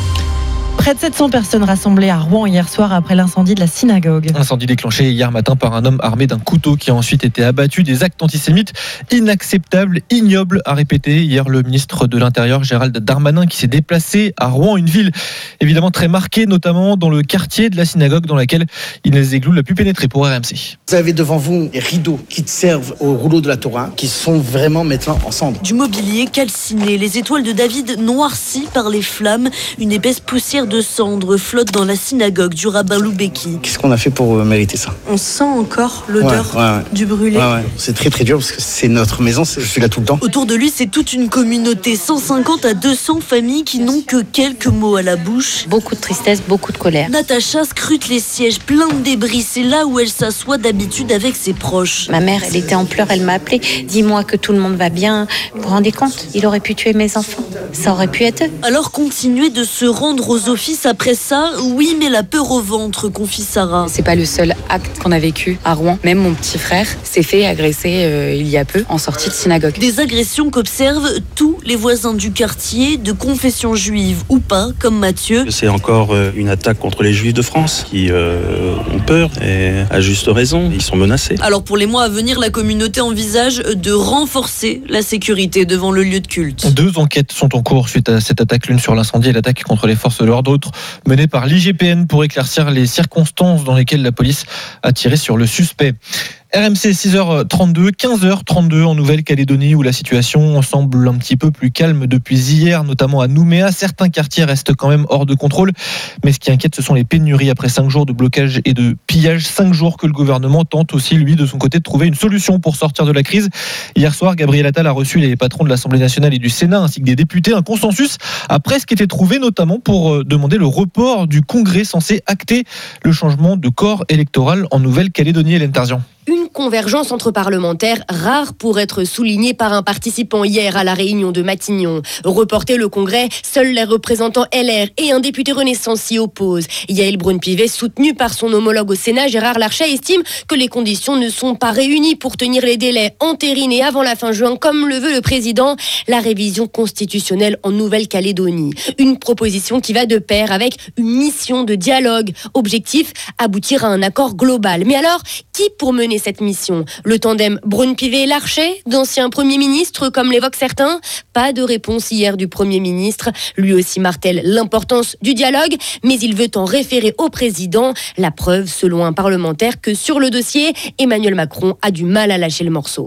Près de 700 personnes rassemblées à Rouen hier soir après l'incendie de la synagogue. Incendie déclenché hier matin par un homme armé d'un couteau qui a ensuite été abattu. Des actes antisémites inacceptables, ignobles, a répété hier le ministre de l'Intérieur Gérald Darmanin qui s'est déplacé à Rouen, une ville évidemment très marquée, notamment dans le quartier de la synagogue dans laquelle Inès Zeglou l'a pu pénétrer pour RMC. Vous avez devant vous des rideaux qui servent au rouleau de la Torah, qui sont vraiment maintenant en cendres. Du mobilier calciné, les étoiles de David noircies par les flammes, une épaisse poussière de cendres flotte dans la synagogue du rabbin Loubeki. Qu'est-ce qu'on a fait pour mériter ça? On sent encore l'odeur du brûlé. C'est très très dur parce que c'est notre maison, je suis là tout le temps. Autour de lui, c'est toute une communauté, 150 à 200 familles qui n'ont que quelques mots à la bouche. Beaucoup de tristesse, beaucoup de colère. Natacha scrute les sièges pleins de débris, c'est là où elle s'assoit d'habitude avec ses proches. Ma mère, elle était en pleurs, elle m'a appelée. Dis-moi que tout le monde va bien. Vous vous rendez compte? Il aurait pu tuer mes enfants. Ça aurait pu être eux. Alors continuer de se rendre aux offices après ça, oui, mais la peur au ventre, confie Sarah. C'est pas le seul acte qu'on a vécu à Rouen. Même mon petit frère s'est fait agresser il y a peu en sortie de synagogue. Des agressions qu'observent tous les voisins du quartier, de confession juive ou pas, comme Mathieu. C'est encore une attaque contre les juifs de France qui ont peur et à juste raison, ils sont menacés. Alors pour les mois à venir, la communauté envisage de renforcer la sécurité devant le lieu de culte. 2 enquêtes sont en cours suite à cette attaque, l'une sur l'incendie et l'attaque contre les forces de l'ordre, l'autre menée par l'IGPN pour éclaircir les circonstances dans lesquelles la police a tiré sur le suspect. RMC 6h32, 15h32 en Nouvelle-Calédonie où la situation semble un petit peu plus calme depuis hier, notamment à Nouméa. Certains quartiers restent quand même hors de contrôle, mais ce qui inquiète, ce sont les pénuries après 5 jours de blocage et de pillage. 5 jours que le gouvernement tente aussi, lui, de son côté, de trouver une solution pour sortir de la crise. Hier soir, Gabriel Attal a reçu les patrons de l'Assemblée nationale et du Sénat ainsi que des députés. Un consensus a presque été trouvé, notamment pour demander le report du congrès censé acter le changement de corps électoral en Nouvelle-Calédonie. Hélène Tarzian. Une convergence entre parlementaires rare pour être soulignée par un participant hier à la réunion de Matignon. Reporter le congrès, seuls les représentants LR et un député Renaissance s'y opposent. Yael Braun-Pivet, soutenu par son homologue au Sénat, Gérard Larcher, estime que les conditions ne sont pas réunies pour tenir les délais entérinés avant la fin juin, comme le veut le président, la révision constitutionnelle en Nouvelle-Calédonie. Une proposition qui va de pair avec une mission de dialogue. Objectif, aboutir à un accord global. Mais alors, qui pour mener cette mission? Le tandem Braun-Pivet et Larcher, d'anciens premiers ministres comme l'évoquent certains? Pas de réponse hier du Premier ministre. Lui aussi martèle l'importance du dialogue, mais il veut en référer au président. La preuve, selon un parlementaire, que sur le dossier, Emmanuel Macron a du mal à lâcher le morceau.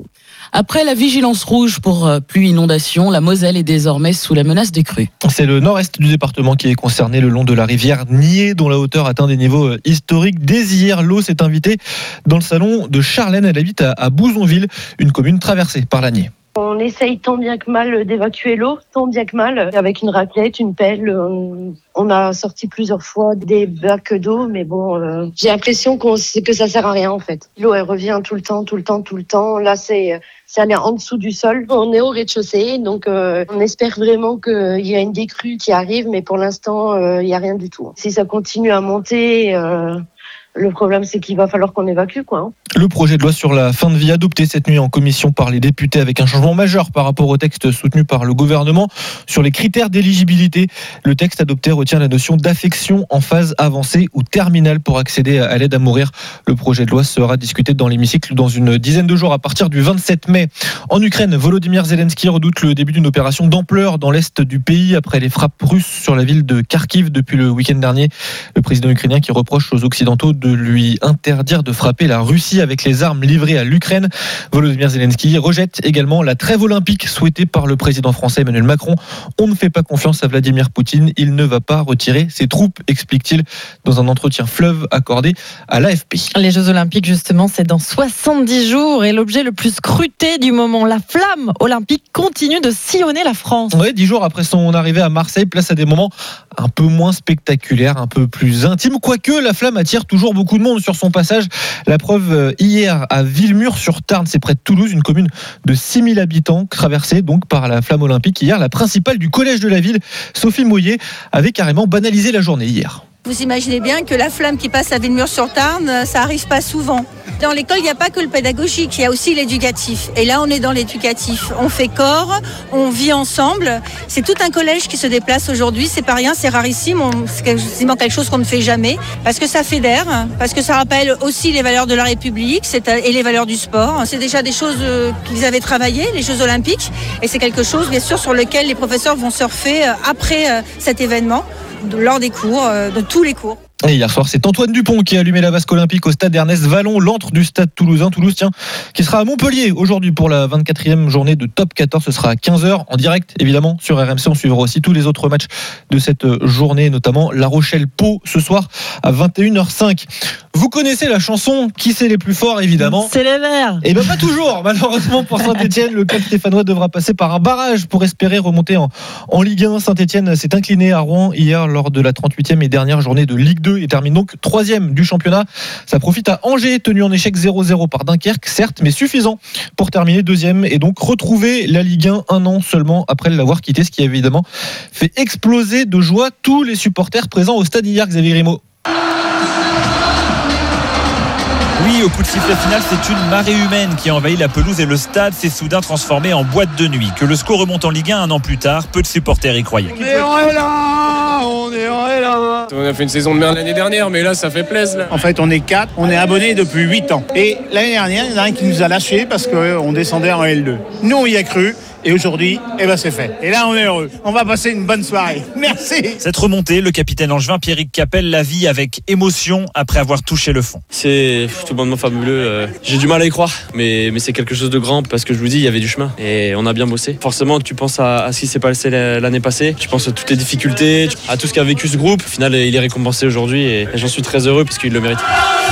Après la vigilance rouge pour pluie inondation, la Moselle est désormais sous la menace des crues. C'est le nord-est du département qui est concerné le long de la rivière Nier, dont la hauteur atteint des niveaux historiques. Dès hier, l'eau s'est invitée dans le salon de Charlène. Elle habite à Bouzonville, une commune traversée par la Nier. On essaye tant bien que mal d'évacuer l'eau, tant bien que mal, avec une raclette, une pelle. On a sorti plusieurs fois des bacs d'eau, mais bon, j'ai l'impression que ça sert à rien en fait. L'eau, elle revient tout le temps. Là, c'est aller en dessous du sol. On est au rez-de-chaussée, donc on espère vraiment qu'il y a une décrue qui arrive, mais pour l'instant, il n'y a rien du tout. Si ça continue à monter... Le problème, c'est qu'il va falloir qu'on évacue, quoi. Le projet de loi sur la fin de vie adopté cette nuit en commission par les députés avec un changement majeur par rapport au texte soutenu par le gouvernement sur les critères d'éligibilité. Le texte adopté retient la notion d'affection en phase avancée ou terminale pour accéder à l'aide à mourir. Le projet de loi sera discuté dans l'hémicycle dans une dizaine de jours à partir du 27 mai. En Ukraine, Volodymyr Zelensky redoute le début d'une opération d'ampleur dans l'est du pays après les frappes russes sur la ville de Kharkiv depuis le week-end dernier. Le président ukrainien qui reproche aux Occidentaux de lui interdire de frapper la Russie avec les armes livrées à l'Ukraine. Volodymyr Zelensky rejette également la trêve olympique souhaitée par le président français Emmanuel Macron. On ne fait pas confiance à Vladimir Poutine, il ne va pas retirer ses troupes, explique-t-il dans un entretien fleuve accordé à l'AFP. Les Jeux Olympiques, justement, c'est dans 70 jours et l'objet le plus scruté du moment, la flamme olympique, continue de sillonner la France. Ouais, 10 jours après son arrivée à Marseille, place à des moments un peu moins spectaculaires, un peu plus intimes, quoique la flamme attire toujours beaucoup de monde sur son passage. La preuve hier à Villemur-sur-Tarn, c'est près de Toulouse, une commune de 6000 habitants traversée donc par la flamme olympique. Hier, la principale du collège de la ville, Sophie Moyer, avait carrément banalisé la journée hier. Vous imaginez bien que la flamme qui passe à Villemur-sur-Tarn, ça arrive pas souvent. Dans l'école, il n'y a pas que le pédagogique, il y a aussi l'éducatif. Et là, on est dans l'éducatif. On fait corps, on vit ensemble. C'est tout un collège qui se déplace aujourd'hui. C'est pas rien, c'est rarissime. C'est quasiment quelque chose qu'on ne fait jamais. Parce que ça fédère, parce que ça rappelle aussi les valeurs de la République et les valeurs du sport. C'est déjà des choses qu'ils avaient travaillées, les Jeux Olympiques. Et c'est quelque chose, bien sûr, sur lequel les professeurs vont surfer après cet événement, lors des cours, de tous les cours. Et hier soir, c'est Antoine Dupont qui a allumé la vasque olympique au stade Ernest Vallon, l'antre du stade toulousain. Toulouse, qui sera à Montpellier aujourd'hui pour la 24e journée de Top 14. Ce sera à 15h en direct, évidemment, sur RMC. On suivra aussi tous les autres matchs de cette journée, notamment La Rochelle-Pau ce soir à 21h05. Vous connaissez la chanson Qui c'est les plus forts, évidemment. C'est les Verts. Et bien pas toujours. Malheureusement pour Saint-Etienne, le club stéphanois devra passer par un barrage pour espérer remonter en Ligue 1. Saint-Etienne s'est incliné à Rouen hier lors de la 38e et dernière journée de Ligue 2 et termine donc 3e du championnat. Ça profite à Angers, tenu en échec 0-0 par Dunkerque, certes, mais suffisant pour terminer 2e et donc retrouver la Ligue 1 un an seulement après l'avoir quitté, ce qui a évidemment fait exploser de joie tous les supporters présents au stade hier. Xavier Grimaud. Oui, au coup de sifflet final, c'est une marée humaine qui a envahi la pelouse et le stade s'est soudain transformé en boîte de nuit. Que le score remonte en Ligue 1 un an plus tard, peu de supporters y croyaient. On est là. On a fait une saison de merde l'année dernière, mais là, ça fait plaisir. Là. En fait, on est 4, on est abonnés depuis 8 ans. Et l'année dernière, il y en a un qui nous a lâchés parce qu'on descendait en L2. Nous, on y a cru. Et aujourd'hui, c'est fait. Et là, on est heureux. On va passer une bonne soirée. Merci. Cette remontée, le capitaine angevin Pierrick Capel la vit avec émotion après avoir touché le fond. C'est tout bonnement fabuleux. J'ai du mal à y croire, mais c'est quelque chose de grand parce que je vous dis, il y avait du chemin et on a bien bossé. Forcément, tu penses à ce qui s'est passé l'année passée. Tu penses à toutes les difficultés, à tout ce qu'a vécu ce groupe. Au final, il est récompensé aujourd'hui et j'en suis très heureux parce qu'il le mérite.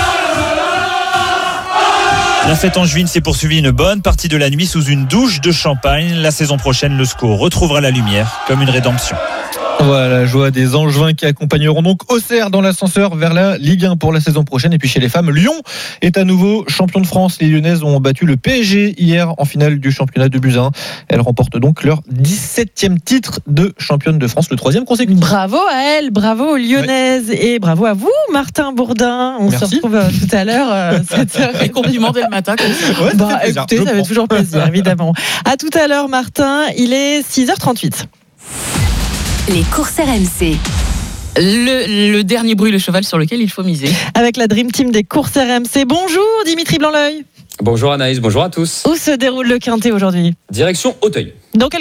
La fête angevine s'est poursuivie une bonne partie de la nuit sous une douche de champagne. La saison prochaine, le SCO retrouvera la lumière comme une rédemption. Voilà la joie des Angevins qui accompagneront donc Auxerre dans l'ascenseur vers la Ligue 1 pour la saison prochaine. Et puis chez les femmes, Lyon est à nouveau champion de France. Les Lyonnaises ont battu le PSG hier en finale du championnat de Buzyn. Elles remportent donc leur 17e titre de championne de France, le 3e consécutif. Bravo à elles, bravo aux Lyonnaises et bravo à vous, Martin Bourdin. On se retrouve tout à l'heure. Et compliments dès le matin. Ouais, écoutez, ça fait toujours plaisir, évidemment. À tout à l'heure, Martin. Il est 6h38. Les courses RMC. Le dernier bruit, le cheval sur lequel il faut miser. Avec la Dream Team des courses RMC. Bonjour Dimitri Blanc-L'Oeil. Bonjour Anaïs, bonjour à tous. Où se déroule le Quintet aujourd'hui ? Direction Auteuil. Dans quelles conditions ?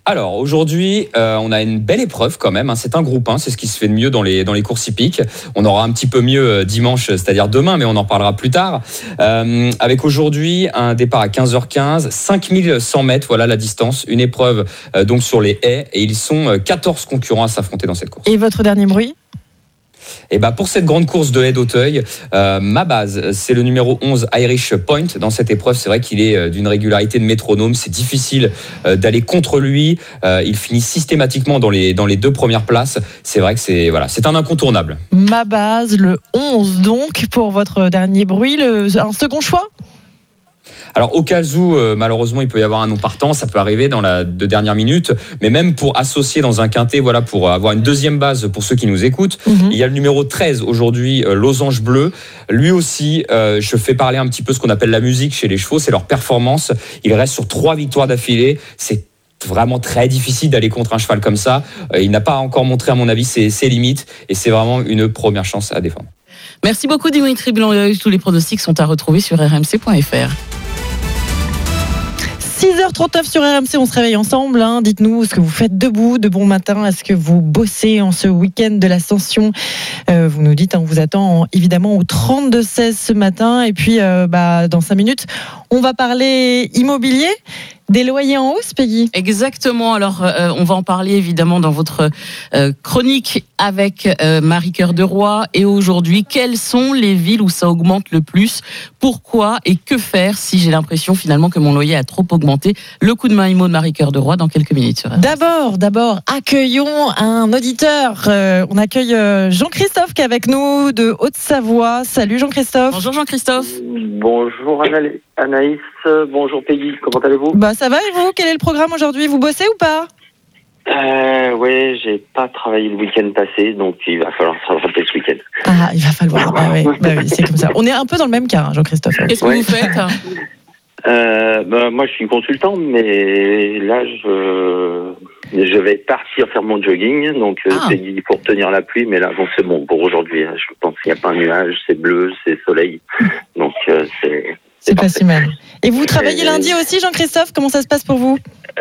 Alors aujourd'hui, on a une belle épreuve quand même. C'est un groupe 1, c'est ce qui se fait de mieux dans les courses hippiques. On aura un petit peu mieux dimanche, c'est-à-dire demain, mais on en parlera plus tard. Avec aujourd'hui un départ à 15h15, 5100 mètres, voilà la distance. Une épreuve donc sur les haies, et ils sont 14 concurrents à s'affronter dans cette course. Et votre dernier bruit ? Et pour cette grande course de haies d'Auteuil, ma base, c'est le numéro 11 Irish Point. Dans cette épreuve, c'est vrai qu'il est d'une régularité de métronome. C'est difficile d'aller contre lui. Il finit systématiquement dans les 2 premières places. C'est vrai que c'est un incontournable. Ma base, le 11 donc, pour votre dernier bruit. Un second choix ? Alors au cas où, malheureusement, il peut y avoir un non partant, ça peut arriver dans la 2 dernières minutes, mais même pour associer dans un quintet, voilà, pour avoir une deuxième base pour ceux qui nous écoutent, il y a le numéro 13 aujourd'hui, Losange Bleu. Lui aussi, je fais parler un petit peu ce qu'on appelle la musique chez les chevaux, c'est leur performance. Il reste sur 3 victoires d'affilée, c'est vraiment très difficile d'aller contre un cheval comme ça. Il n'a pas encore montré, à mon avis, ses limites, et c'est vraiment une première chance à défendre. Merci beaucoup Dimitri Blanc. Tous les pronostics sont à retrouver sur rmc.fr. 6h39 sur RMC, on se réveille ensemble. Dites-nous ce que vous faites debout de bon matin. Est-ce que vous bossez en ce week-end de l'Ascension ? Vous nous dites, on vous attend évidemment au 32-16 ce matin. Et puis, dans 5 minutes, on va parler immobilier. Des loyers en hausse, Peggy ? Exactement. Alors, on va en parler évidemment dans votre chronique avec Marie-Cœur de Roy. Et aujourd'hui, quelles sont les villes où ça augmente le plus ? Pourquoi et que faire si j'ai l'impression finalement que mon loyer a trop augmenté ? Le coup de main IMO de Marie-Cœur de Roy dans quelques minutes. D'abord, accueillons un auditeur. On accueille Jean-Christophe qui est avec nous de Haute-Savoie. Salut Jean-Christophe. Bonjour Jean-Christophe. Bonjour Anaïs, bonjour Peggy, comment allez-vous ? Ça va et vous ? Quel est le programme aujourd'hui ? Vous bossez ou pas ? Ouais, j'ai pas travaillé le week-end passé, donc il va falloir se rattraper ce week-end. Ah, il va falloir, oui, c'est comme ça. On est un peu dans le même cas, Jean-Christophe. Qu'est-ce que vous faites ? Moi je suis consultant, mais là je vais partir faire mon jogging, donc Peggy pour tenir la pluie, mais là bon, c'est bon pour aujourd'hui, je pense qu'il n'y a pas un nuage, c'est bleu, c'est soleil, donc c'est pas si mal. Et vous travaillez lundi aussi, Jean-Christophe ? Comment ça se passe pour vous ?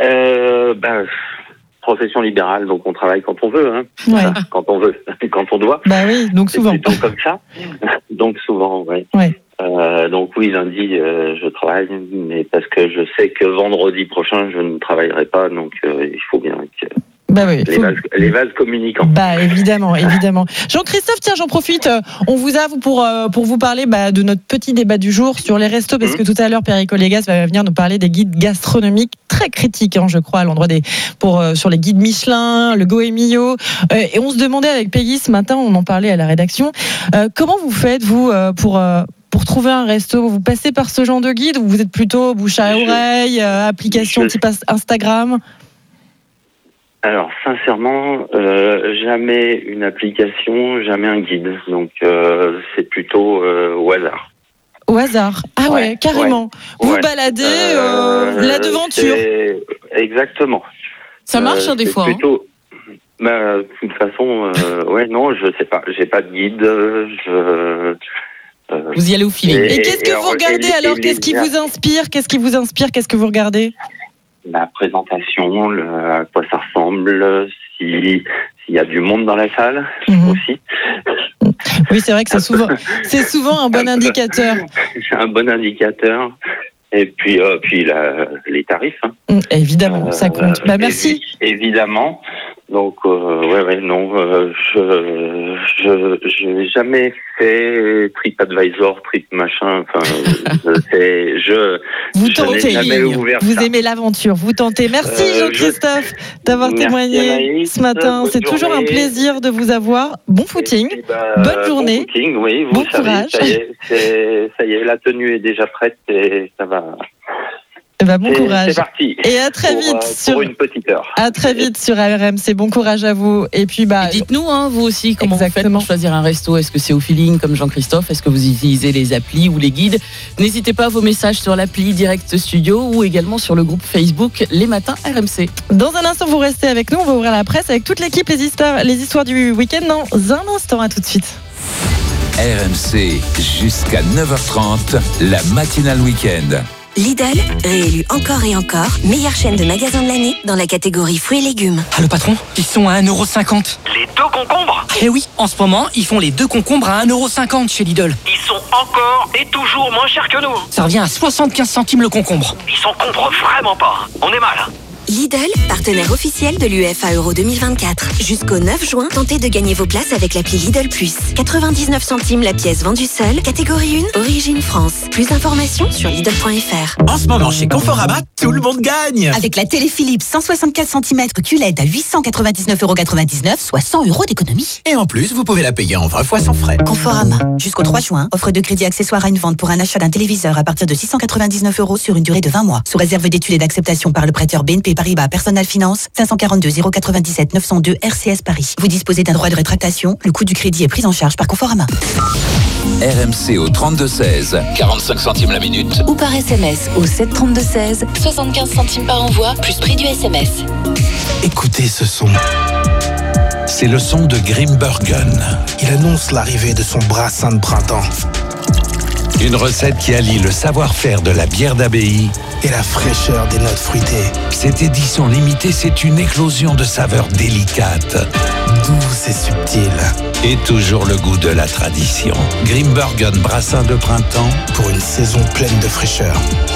Profession libérale, donc on travaille quand on veut, quand on veut, quand on doit. Bah oui, donc souvent. C'est plutôt comme ça. Donc souvent, oui. Ouais. Donc oui, lundi, je travaille, mais parce que je sais que vendredi prochain, je ne travaillerai pas, donc il faut bien que... les vases communicants. Évidemment. Jean-Christophe, tiens, j'en profite. On vous a pour vous parler de notre petit débat du jour sur les restos, parce que tout à l'heure, Perico Légas va venir nous parler des guides gastronomiques très critiques, je crois, à l'endroit sur les guides Michelin, le Goemio. Et on se demandait avec Peggy ce matin, on en parlait à la rédaction, comment vous faites, vous, pour trouver un resto? Vous passez par ce genre de guide ou vous êtes plutôt bouche à oreille, application type Instagram? Alors sincèrement, jamais une application, jamais un guide. Donc c'est plutôt au hasard. Au hasard. Ah ouais, carrément. Vous baladez la devanture. Exactement. Ça marche des fois. Plutôt. De toute façon, non, je sais pas. J'ai pas de guide. Vous y allez au feeling. Et qu'est-ce que vous regardez alors? Qu'est-ce qui vous inspire? Qu'est-ce que vous regardez? La présentation, à quoi ça ressemble, s'il y a du monde dans la salle aussi. Oui, c'est vrai que c'est souvent un bon indicateur. C'est un bon indicateur. Et puis les tarifs. Évidemment, ça compte. Merci. Évidemment. Donc non, je n'ai jamais fait TripAdvisor, machin. Enfin, vous tentez. Jamais ouvert vous ça. Aimez l'aventure, vous tentez. Merci Jean-Christophe d'avoir témoigné Anaïs, ce matin. C'est toujours un plaisir de vous avoir. Bon footing, bonne journée. Bon footing, oui. Vous savez, courage. Ça y est, la tenue est déjà prête et ça va. Bon courage. C'est parti. Et à très vite pour une petite heure. À très vite sur RMC. Bon courage à vous. Et puis et dites-nous vous aussi comment vous faites pour choisir un resto. Est-ce que c'est au feeling comme Jean-Christophe? Est-ce que vous utilisez les applis ou les guides? N'hésitez pas à vos messages sur l'appli Direct Studio ou également sur le groupe Facebook Les Matins RMC. Dans un instant, vous restez avec nous. On va ouvrir la presse avec toute l'équipe, les histoires du week-end dans un instant. À tout de suite. RMC jusqu'à 9h30, la matinale week-end. Lidl, réélu encore et encore, meilleure chaîne de magasins de l'année dans la catégorie fruits et légumes. Ah, le patron, ils sont à 1,50€. Les 2 concombres? Eh oui, en ce moment, ils font les 2 concombres à 1,50€ chez Lidl. Ils sont encore et toujours moins chers que nous. Ça revient à 75 centimes le concombre. Ils s'en comprennent vraiment pas. On est mal. Lidl, partenaire officiel de l'UEFA Euro 2024. Jusqu'au 9 juin, tentez de gagner vos places avec l'appli Lidl+. 99 centimes la pièce vendue seule, catégorie 1, origine France. Plus d'informations sur Lidl.fr. En ce moment, chez Conforama, tout le monde gagne. Avec la télé Philips 164 cm QLED à 899,99€, soit 100€ d'économie. Et en plus, vous pouvez la payer en 20 fois sans frais. Conforama. Jusqu'au 3 juin, offre de crédit accessoire à une vente pour un achat d'un téléviseur à partir de 699€ sur une durée de 20 mois. Sous réserve d'études et d'acceptation par le prêteur BNP Paribas Personal Finance, 542 097 902 RCS Paris. Vous disposez d'un droit de rétractation. Le coût du crédit est pris en charge par Conforama. RMC au 32-16, 45 centimes la minute. Ou par SMS au 732-16, 75 centimes par envoi, plus prix du SMS. Écoutez ce son. C'est le son de Grimbergen. Il annonce l'arrivée de son brassin de printemps. Une recette qui allie le savoir-faire de la bière d'abbaye et la fraîcheur des notes fruitées. Cette édition limitée, c'est une éclosion de saveurs délicates, douces et subtiles. Et toujours le goût de la tradition. Grimbergen brassin de printemps pour une saison pleine de fraîcheur.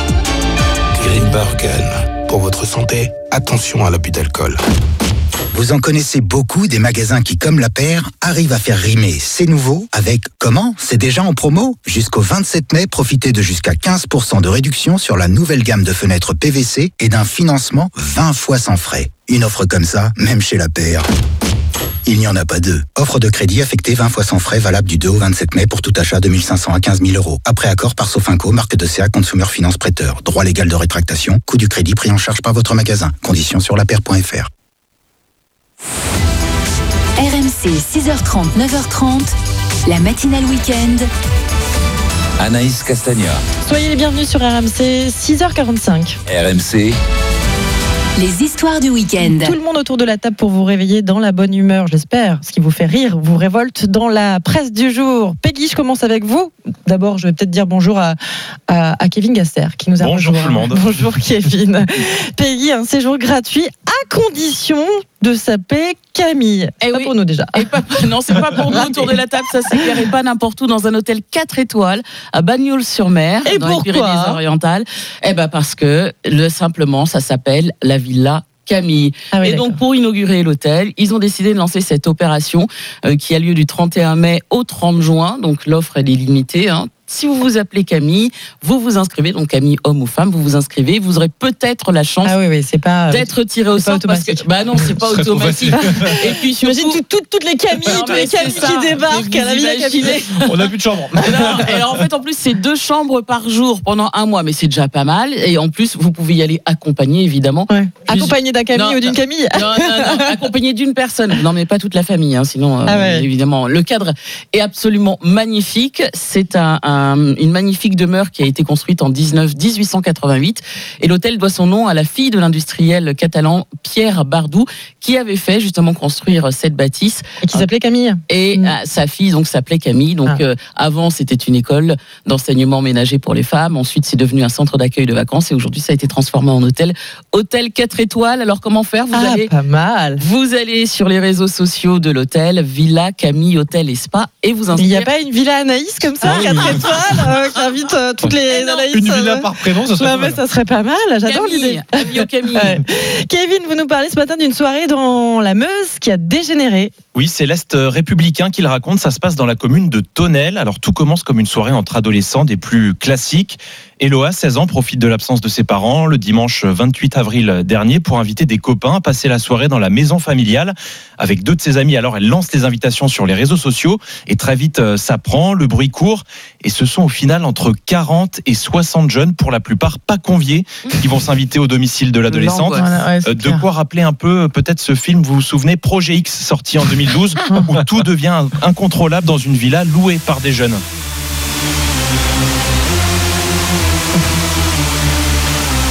Grimbergen. Pour votre santé, attention à l'abus d'alcool. Vous en connaissez beaucoup des magasins qui, comme la paire, arrivent à faire rimer c'est nouveau avec comment c'est déjà en promo. Jusqu'au 27 mai, profitez de jusqu'à 15% de réduction sur la nouvelle gamme de fenêtres PVC et d'un financement 20 fois sans frais. Une offre comme ça, même chez la paire, il n'y en a pas deux. Offre de crédit affectée 20 fois sans frais, valable du 2 au 27 mai pour tout achat de 1 500 à 15 000 €. Après accord par Sofinco, marque de CA Consumer Finance Prêteur. Droit légal de rétractation, coût du crédit pris en charge par votre magasin. Conditions sur lapaire.fr. RMC 6h30, 9h30, la matinale week-end. Anaïs Castagna. Soyez les bienvenus sur RMC, 6h45. RMC. Les histoires du week-end. Tout le monde autour de la table pour vous réveiller dans la bonne humeur, j'espère. Ce qui vous fait rire, vous révolte dans la presse du jour. Peggy, je commence avec vous. D'abord, je vais peut-être dire bonjour à Kevin Gasser qui nous a Bonjour tout le monde. Bonjour Kevin. Peggy, un séjour gratuit à condition de s'appeler Camille. Pas pour nous déjà. Non, c'est pas pour nous autour de la table, ça c'est clair, et pas n'importe où, dans un hôtel 4 étoiles à Bagnols-sur-Mer, dans les Pyrénées-Orientales. Parce que simplement, ça s'appelle la Villa Camille. Et donc pour inaugurer l'hôtel, ils ont décidé de lancer cette opération qui a lieu du 31 mai au 30 juin. Donc l'offre elle est limitée. Si vous vous appelez Camille, vous vous inscrivez, donc Camille homme ou femme, vous vous inscrivez, vous aurez peut-être la chance d'être tiré au sort. Non, c'est pas automatique. Et puis j'imagine toutes les Camilles, tous les Camilles qui débarquent à la Villa Camille. On n'a plus de chambre. Alors en fait, en plus, c'est 2 chambres par jour pendant 1 mois, mais c'est déjà pas mal. Et en plus, vous pouvez y aller accompagné, évidemment. Accompagné d'un Camille ou d'une Camille? Non, accompagné d'une personne. Non, mais pas toute la famille, sinon, évidemment. Le cadre est absolument magnifique. C'est une magnifique demeure qui a été construite en 1888 et l'hôtel doit son nom à la fille de l'industriel catalan Pierre Bardou qui avait fait justement construire cette bâtisse et qui s'appelait Camille et sa fille donc s'appelait Camille avant c'était une école d'enseignement ménager pour les femmes, ensuite c'est devenu un centre d'accueil de vacances et aujourd'hui ça a été transformé en hôtel 4 étoiles. Alors comment faire? Pas mal. Vous allez sur les réseaux sociaux de l'hôtel Villa Camille Hôtel et Spa et vous inscrivez. Il n'y a pas une villa Anaïs comme ça 4 étoiles qui invite toutes les Anaïs. Une villa par prénom, ça serait pas mal. Ça serait pas mal, j'adore l'idée. Camille. Kevin, vous nous parlez ce matin d'une soirée dans la Meuse qui a dégénéré. Oui, c'est l'Est républicain qui le raconte, ça se passe dans la commune de Tonnelle. Alors tout commence comme une soirée entre adolescents des plus classiques. Eloa, 16 ans, profite de l'absence de ses parents le dimanche 28 avril dernier pour inviter des copains à passer la soirée dans la maison familiale avec 2 de ses amis. Alors elle lance les invitations sur les réseaux sociaux et très vite ça prend, le bruit court et ce sont au final entre 40 et 60 jeunes, pour la plupart pas conviés, qui vont s'inviter au domicile de l'adolescente. De quoi rappeler un peu peut-être ce film, vous vous souvenez, Projet X, sorti en 2012, où tout devient incontrôlable dans une villa louée par des jeunes.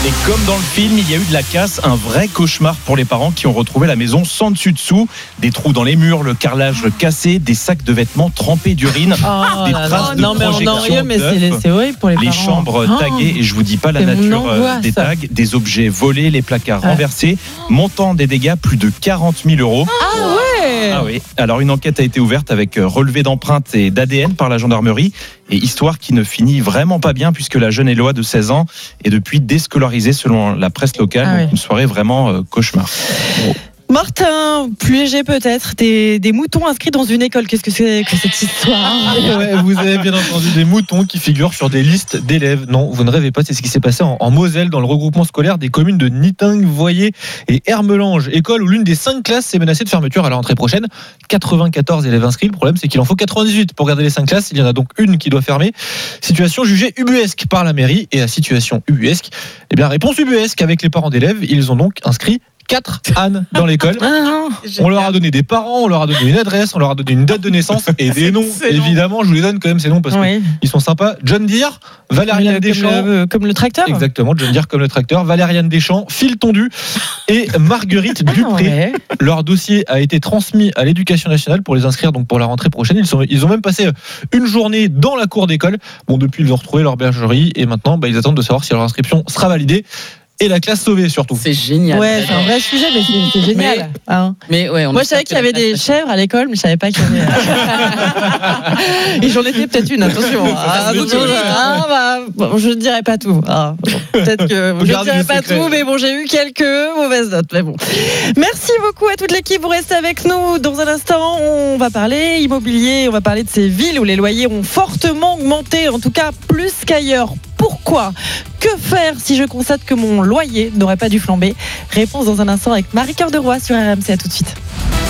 Et comme dans le film, il y a eu de la casse, un vrai cauchemar pour les parents qui ont retrouvé la maison sans dessus-dessous. Des trous dans les murs, le carrelage cassé, des sacs de vêtements trempés d'urine, des traces de projection d'œufs, c'est horrible pour les parents. Les chambres taguées, et je vous dis pas la nature des tags, des objets volés, les placards renversés, montant des dégâts plus de 40 000 €. Ah ouais. Ah oui. Alors une enquête a été ouverte avec relevé d'empreintes et d'ADN par la gendarmerie. Et histoire qui ne finit vraiment pas bien puisque la jeune Éloa de 16 ans est depuis déscolarisée selon la presse locale. Ah oui. Une soirée vraiment cauchemar. Martin, plus léger peut-être, des moutons inscrits dans une école. Qu'est-ce que c'est que cette histoire? Ouais, vous avez bien entendu, des moutons qui figurent sur des listes d'élèves. Non, vous ne rêvez pas, c'est ce qui s'est passé en Moselle, dans le regroupement scolaire des communes de Nitting, Voyer et Hermelange. École où l'une des 5 classes est menacée de fermeture à la rentrée prochaine. 94 élèves inscrits. Le problème, c'est qu'il en faut 98 pour garder les 5 classes. Il y en a donc une qui doit fermer. Situation jugée ubuesque par la mairie. Et à situation ubuesque, eh bien, réponse ubuesque avec les parents d'élèves. Ils ont donc inscrit 4 ânes dans l'école. On leur a donné des parents, on leur a donné une adresse, on leur a donné une date de naissance et des noms. Évidemment, je vous les donne quand même ces noms parce qu'ils sont sympas. John Deere, Valériane Deschamps. Comme le tracteur. Exactement, John Deere comme le tracteur. Valériane Deschamps, Phil Tondu et Marguerite Dupré. Leur dossier a été transmis à l'Éducation nationale pour les inscrire donc pour la rentrée prochaine. Ils ont même passé une journée dans la cour d'école. Bon, depuis, ils ont retrouvé leur bergerie et maintenant, ils attendent de savoir si leur inscription sera validée. Et la classe sauvée surtout. C'est génial. Ouais, c'est un vrai sujet, mais c'est génial. Mais ouais, moi, je savais qu'il y avait des chèvres à l'école, mais je savais pas qu'il y avait. Et j'en étais peut-être une. Attention. Je ne dirais pas tout. Peut-être que je ne dirais pas tout, mais bon, j'ai eu quelques mauvaises notes. Mais bon. Merci beaucoup à toute l'équipe. Vous restez avec nous. Dans un instant, on va parler immobilier. On va parler de ces villes où les loyers ont fortement augmenté, en tout cas plus qu'ailleurs. Pourquoi? Que faire si je constate que mon loyer n'aurait pas dû flamber? Réponse dans un instant avec Marie-Cœur de Roy sur RMC. À tout de suite.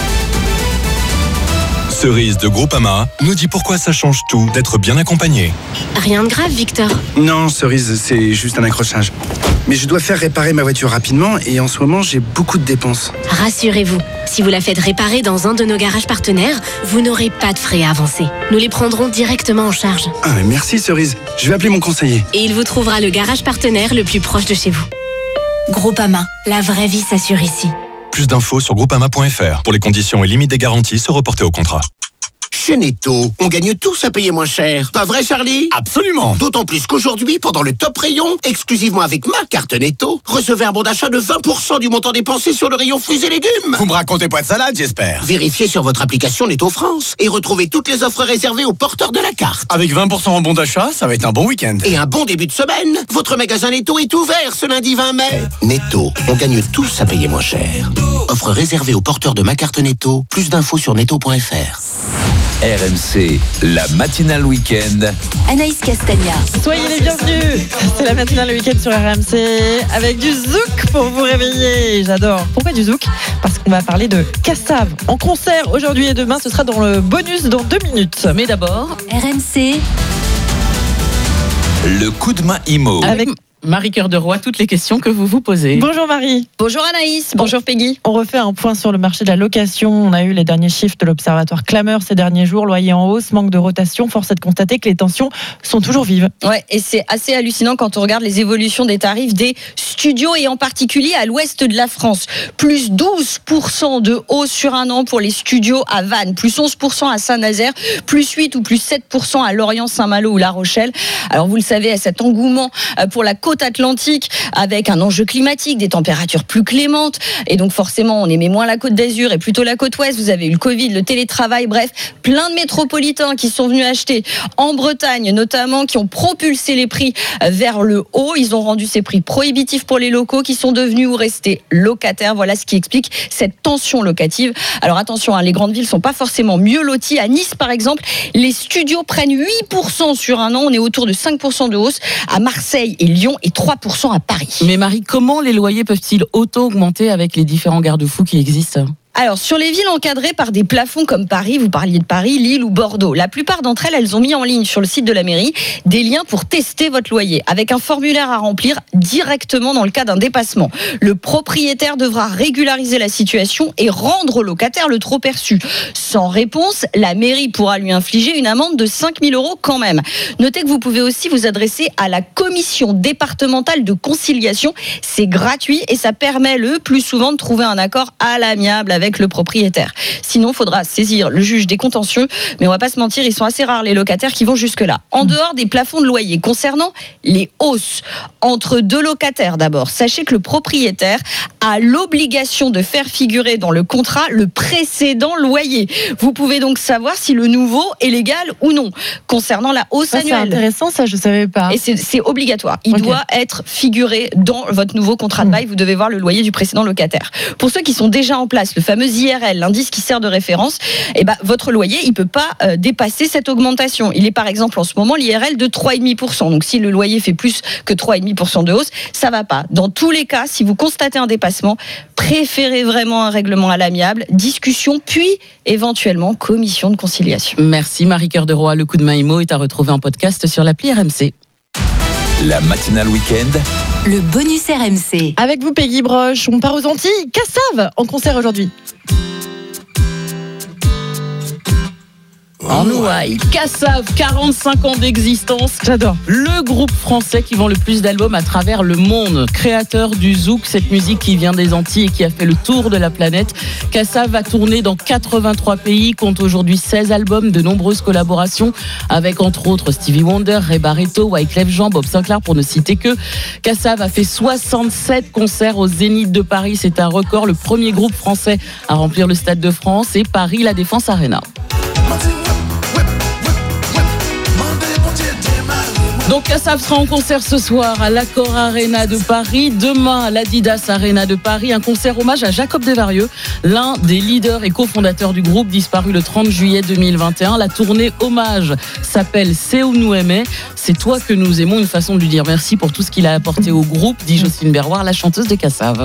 Cerise de Groupama nous dit pourquoi ça change tout d'être bien accompagné. Rien de grave, Victor. Non, Cerise, c'est juste un accrochage. Mais je dois faire réparer ma voiture rapidement et en ce moment, j'ai beaucoup de dépenses. Rassurez-vous, si vous la faites réparer dans un de nos garages partenaires, vous n'aurez pas de frais à avancer. Nous les prendrons directement en charge. Ah, mais merci Cerise. Je vais appeler mon conseiller. Et il vous trouvera le garage partenaire le plus proche de chez vous. Groupama, la vraie vie s'assure ici. Plus d'infos sur groupama.fr. Pour les conditions et limites des garanties, se reporter au contrat. Chez Netto, on gagne tous à payer moins cher. Pas vrai, Charlie? Absolument. D'autant plus qu'aujourd'hui, pendant le top rayon, exclusivement avec ma carte Netto, recevez un bon d'achat de 20% du montant dépensé sur le rayon fruits et légumes. Vous me racontez pas de salade, j'espère. Vérifiez sur votre application Netto France et retrouvez toutes les offres réservées aux porteurs de la carte. Avec 20% en bon d'achat, ça va être un bon week-end. Et un bon début de semaine. Votre magasin Netto est ouvert ce lundi 20 mai. Netto, on gagne tous à payer moins cher. Offre réservée aux porteurs de ma carte Netto. Plus d'infos sur netto.fr. RMC, la matinale week-end. Anaïs Castagna. Soyez les bienvenus. C'est la matinale week-end sur RMC avec du zouk pour vous réveiller. J'adore. Pourquoi du zouk? Parce qu'on va parler de Cassave en concert aujourd'hui et demain. Ce sera dans le bonus dans 2 minutes. Mais d'abord, RMC. Le coup de main IMO. Avec Marie-Cœur de Roy, toutes les questions que vous vous posez. Bonjour Marie. Bonjour Anaïs, bonjour Peggy. On refait un point sur le marché de la location. On a eu les derniers chiffres de l'Observatoire Clameur ces derniers jours. Loyer en hausse, manque de rotation. Force est de constater que les tensions sont toujours vives. Ouais, et c'est assez hallucinant quand on regarde les évolutions des tarifs des studios et en particulier à l'ouest de la France. Plus 12% de hausse sur un an pour les studios à Vannes, plus 11% à Saint-Nazaire, plus 8 ou plus 7% à Lorient, Saint-Malo ou La Rochelle. Alors vous le savez, à cet engouement pour la côte atlantique avec un enjeu climatique, des températures plus clémentes et donc forcément on aimait moins la côte d'Azur et plutôt la côte ouest. Vous avez eu le Covid, le télétravail, bref, plein de métropolitains qui sont venus acheter en Bretagne notamment, qui ont propulsé les prix vers le haut. Ils ont rendu ces prix prohibitifs pour les locaux qui sont devenus ou restés locataires. Voilà ce qui explique cette tension locative. Alors attention, les grandes villes sont pas forcément mieux loties. À Nice par exemple, les studios prennent 8% sur un an. On est autour de 5% de hausse à Marseille et Lyon et 3% à Paris. Mais Marie, comment les loyers peuvent-ils auto-augmenter avec les différents garde-fous qui existent? Alors, sur les villes encadrées par des plafonds comme Paris, vous parliez de Paris, Lille ou Bordeaux, la plupart d'entre elles ont mis en ligne sur le site de la mairie des liens pour tester votre loyer, avec un formulaire à remplir directement dans le cas d'un dépassement. Le propriétaire devra régulariser la situation et rendre au locataire le trop perçu. Sans réponse, la mairie pourra lui infliger une amende de 5 000 € quand même. Notez que vous pouvez aussi vous adresser à la commission départementale de conciliation. C'est gratuit et ça permet le plus souvent de trouver un accord à l'amiable avec le propriétaire. Sinon, il faudra saisir le juge des contentieux, mais on va pas se mentir, ils sont assez rares les locataires qui vont jusque-là. En dehors des plafonds de loyer, concernant les hausses entre deux locataires d'abord, sachez que le propriétaire a l'obligation de faire figurer dans le contrat le précédent loyer. Vous pouvez donc savoir si le nouveau est légal ou non. Concernant la hausse annuelle. C'est intéressant, ça, je savais pas. Et c'est obligatoire. Il doit être figuré dans votre nouveau contrat de bail. Vous devez voir le loyer du précédent locataire. Pour ceux qui sont déjà en place, le fameux IRL, l'indice qui sert de référence, votre loyer, il peut pas dépasser cette augmentation. Il est par exemple en ce moment l'IRL de 3,5%. Donc si le loyer fait plus que 3,5% de hausse, ça va pas. Dans tous les cas, si vous constatez un dépassement, préférez vraiment un règlement à l'amiable, discussion, puis éventuellement commission de conciliation. Merci Marie-Cœur de Roy. Le coup de main IMO est à retrouver en podcast sur l'appli RMC. La matinale week-end. Le bonus RMC. Avec vous, Peggy Broche, on part aux Antilles. Cassav en concert aujourd'hui. En Ouaille, Cassav, 45 ans d'existence. J'adore. Le groupe français qui vend le plus d'albums à travers le monde. Créateur du zouk, cette musique qui vient des Antilles et qui a fait le tour de la planète. Cassav a tourné dans 83 pays, compte aujourd'hui 16 albums, de nombreuses collaborations avec entre autres Stevie Wonder, Ray Barretto, Wyclef Jean, Bob Sinclair pour ne citer que. Cassav a fait 67 concerts au Zénith de Paris. C'est un record, le premier groupe français à remplir le Stade de France et Paris, la Défense Arena. Donc Cassav sera en concert ce soir à l'Accor Arena de Paris, demain à l'Adidas Arena de Paris, un concert hommage à Jacob Desvarieux, l'un des leaders et cofondateurs du groupe disparu le 30 juillet 2021. La tournée hommage s'appelle C'est où nous aimait, c'est toi que nous aimons, une façon de lui dire merci pour tout ce qu'il a apporté au groupe, dit Jocelyne Berroir, la chanteuse de Cassav.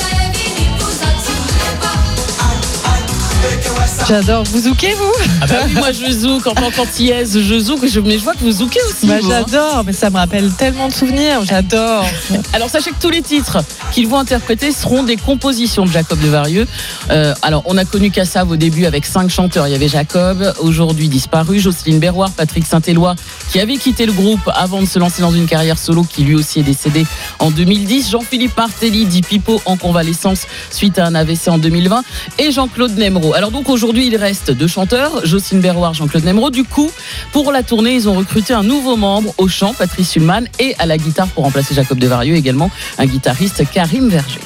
J'adore. Vous zoukez, vous? Ah bah oui, moi je zouk. En tant qu'antillaise, je zouk. Mais je vois que vous zoukez aussi. Bah, j'adore. Mais ça me rappelle tellement de souvenirs. J'adore. Alors sachez que tous les titres qu'ils vont interpréter seront des compositions de Jacob Desvarieux. Alors on a connu Cassav au début avec 5 chanteurs. Il y avait Jacob, aujourd'hui disparu, Jocelyne Berroir, Patrick Saint-Éloi, qui avait quitté le groupe avant de se lancer dans une carrière solo, qui lui aussi est décédé en 2010. Jean-Philippe Martelly, dit Pipo, en convalescence suite à un AVC en 2020. Et Jean-Claude Nemrod. Alors donc aujourd'hui, il reste 2 chanteurs, Jocelyne Berroir, Jean-Claude Nemrod. Du coup, pour la tournée, ils ont recruté un nouveau membre au chant, Patrice Ullmann, et à la guitare pour remplacer Jacob Desvarieux également, un guitariste, Karim Verger.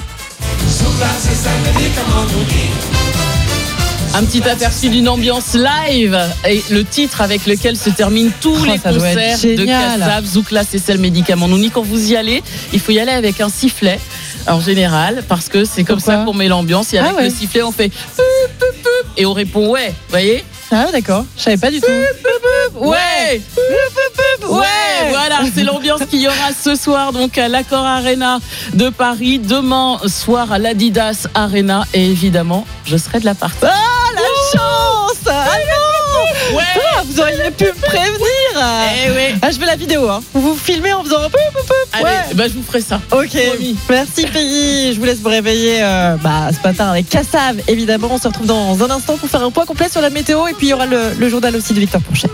Un petit aperçu d'une ambiance live et le titre avec lequel se terminent tous les concerts de Cassav, Zoukla, c'est ça le médicament. Nouni, quand vous y allez, il faut y aller avec un sifflet en général, parce que c'est comme ça qu'on met l'ambiance. Et avec le sifflet, on fait et on répond ouais, vous voyez? Ah d'accord, je savais pas du tout. Ouais, voilà, c'est l'ambiance qu'il y aura ce soir donc à l'Accor Arena de Paris, demain soir à l'Adidas Arena, et évidemment, je serai de la partie. Ah, la chance! Ah non! Ouais. Ah, vous auriez pu me prévenir. Eh oui. Ah, je veux la vidéo. Hein. Vous vous filmez en faisant. Allez, bah, je vous ferai ça. Ok. Promis. Merci Peggy. Je vous laisse vous réveiller ce matin avec Cassav. Évidemment, on se retrouve dans un instant pour faire un point complet sur la météo, et puis il y aura le journal aussi de Victor Pourchet.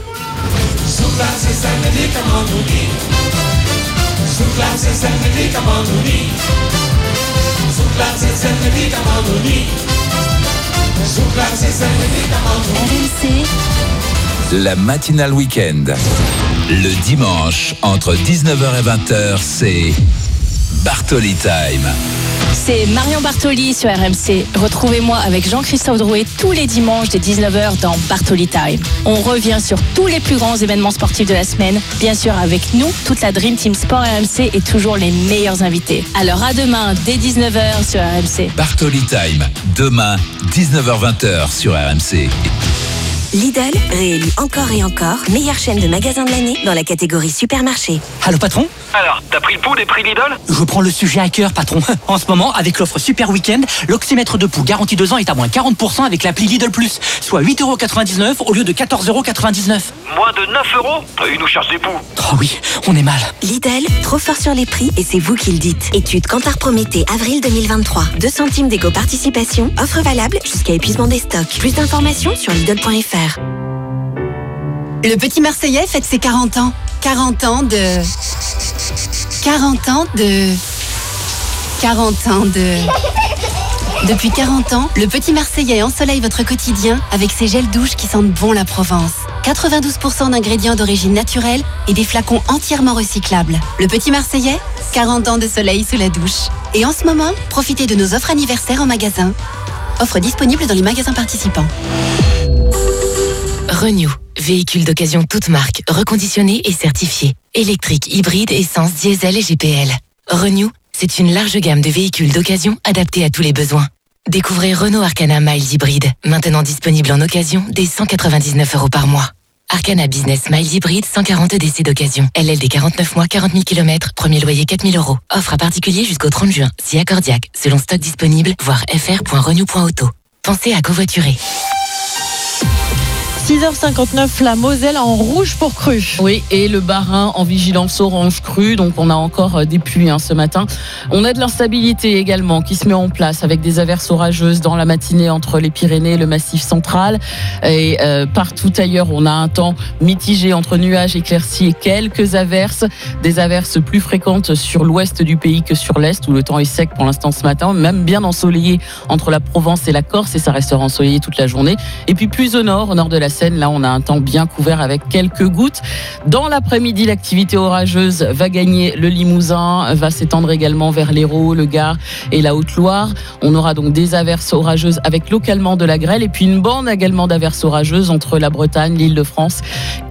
La matinale week-end. Le dimanche, entre 19h et 20h, c'est Bartoli Time. C'est Marion Bartoli sur RMC. Retrouvez-moi avec Jean-Christophe Drouet tous les dimanches dès 19h dans Bartoli Time. On revient sur tous les plus grands événements sportifs de la semaine. Bien sûr, avec nous, toute la Dream Team Sport RMC et toujours les meilleurs invités. Alors à demain dès 19h sur RMC. Bartoli Time, demain, 19h-20h sur RMC. Lidl, réélu encore et encore, meilleure chaîne de magasins de l'année dans la catégorie supermarché. Allô patron ? Alors, t'as pris le pouls des prix Lidl ? Je prends le sujet à cœur patron. En ce moment, avec l'offre Super Week-end, l'oxymètre de pouls garanti 2 ans est à moins 40% avec l'appli Lidl Plus, soit 8,99€ au lieu de 14,99€. Moins de 9€ ? Ils nous cherchent des poux. Oh oui, on est mal. Lidl, trop fort sur les prix et c'est vous qui le dites. Étude Kantar Prométhée, avril 2023. 2 centimes d'éco-participation, offre valable jusqu'à épuisement des stocks. Plus d'informations sur Lidl.fr. Le petit Marseillais fête ses 40 ans. 40 ans de... Depuis 40 ans, le petit Marseillais ensoleille votre quotidien avec ses gels douches qui sentent bon la Provence. 92% d'ingrédients d'origine naturelle et des flacons entièrement recyclables. Le petit Marseillais, 40 ans de soleil sous la douche. Et en ce moment, profitez de nos offres anniversaires en magasin. Offre disponible dans les magasins participants. Renew, véhicule d'occasion toute marque, reconditionné et certifié. Électrique, hybride, essence, diesel et GPL. Renew, c'est une large gamme de véhicules d'occasion adaptés à tous les besoins. Découvrez Renault Arcana Miles Hybride, maintenant disponible en occasion dès 199€ par mois. Arcana Business Miles Hybride, 140 DC d'occasion. LLD 49 mois, 40 000 km, premier loyer 4 000 €. Offre à particulier jusqu'au 30 juin, si accordiaque, selon stock disponible, voir fr.renew.auto. Pensez à covoiturer. 6h59, la Moselle en rouge pour cru. Oui, et le Bas-Rhin en vigilance orange crue. Donc on a encore des pluies ce matin. On a de l'instabilité également qui se met en place avec des averses orageuses dans la matinée entre les Pyrénées et le Massif central. Et partout ailleurs, on a un temps mitigé entre nuages, éclaircies et quelques averses. Des averses plus fréquentes sur l'ouest du pays que sur l'est, où le temps est sec pour l'instant ce matin, même bien ensoleillé entre la Provence et la Corse, et ça restera ensoleillé toute la journée. Et puis plus au nord de la Seine, là on a un temps bien couvert avec quelques gouttes. Dans l'après-midi, l'activité orageuse va gagner le Limousin, va s'étendre également vers l'Hérault, le Gard et la Haute-Loire. On aura donc des averses orageuses avec localement de la grêle et puis une bande également d'averses orageuses entre la Bretagne, l'Île-de-France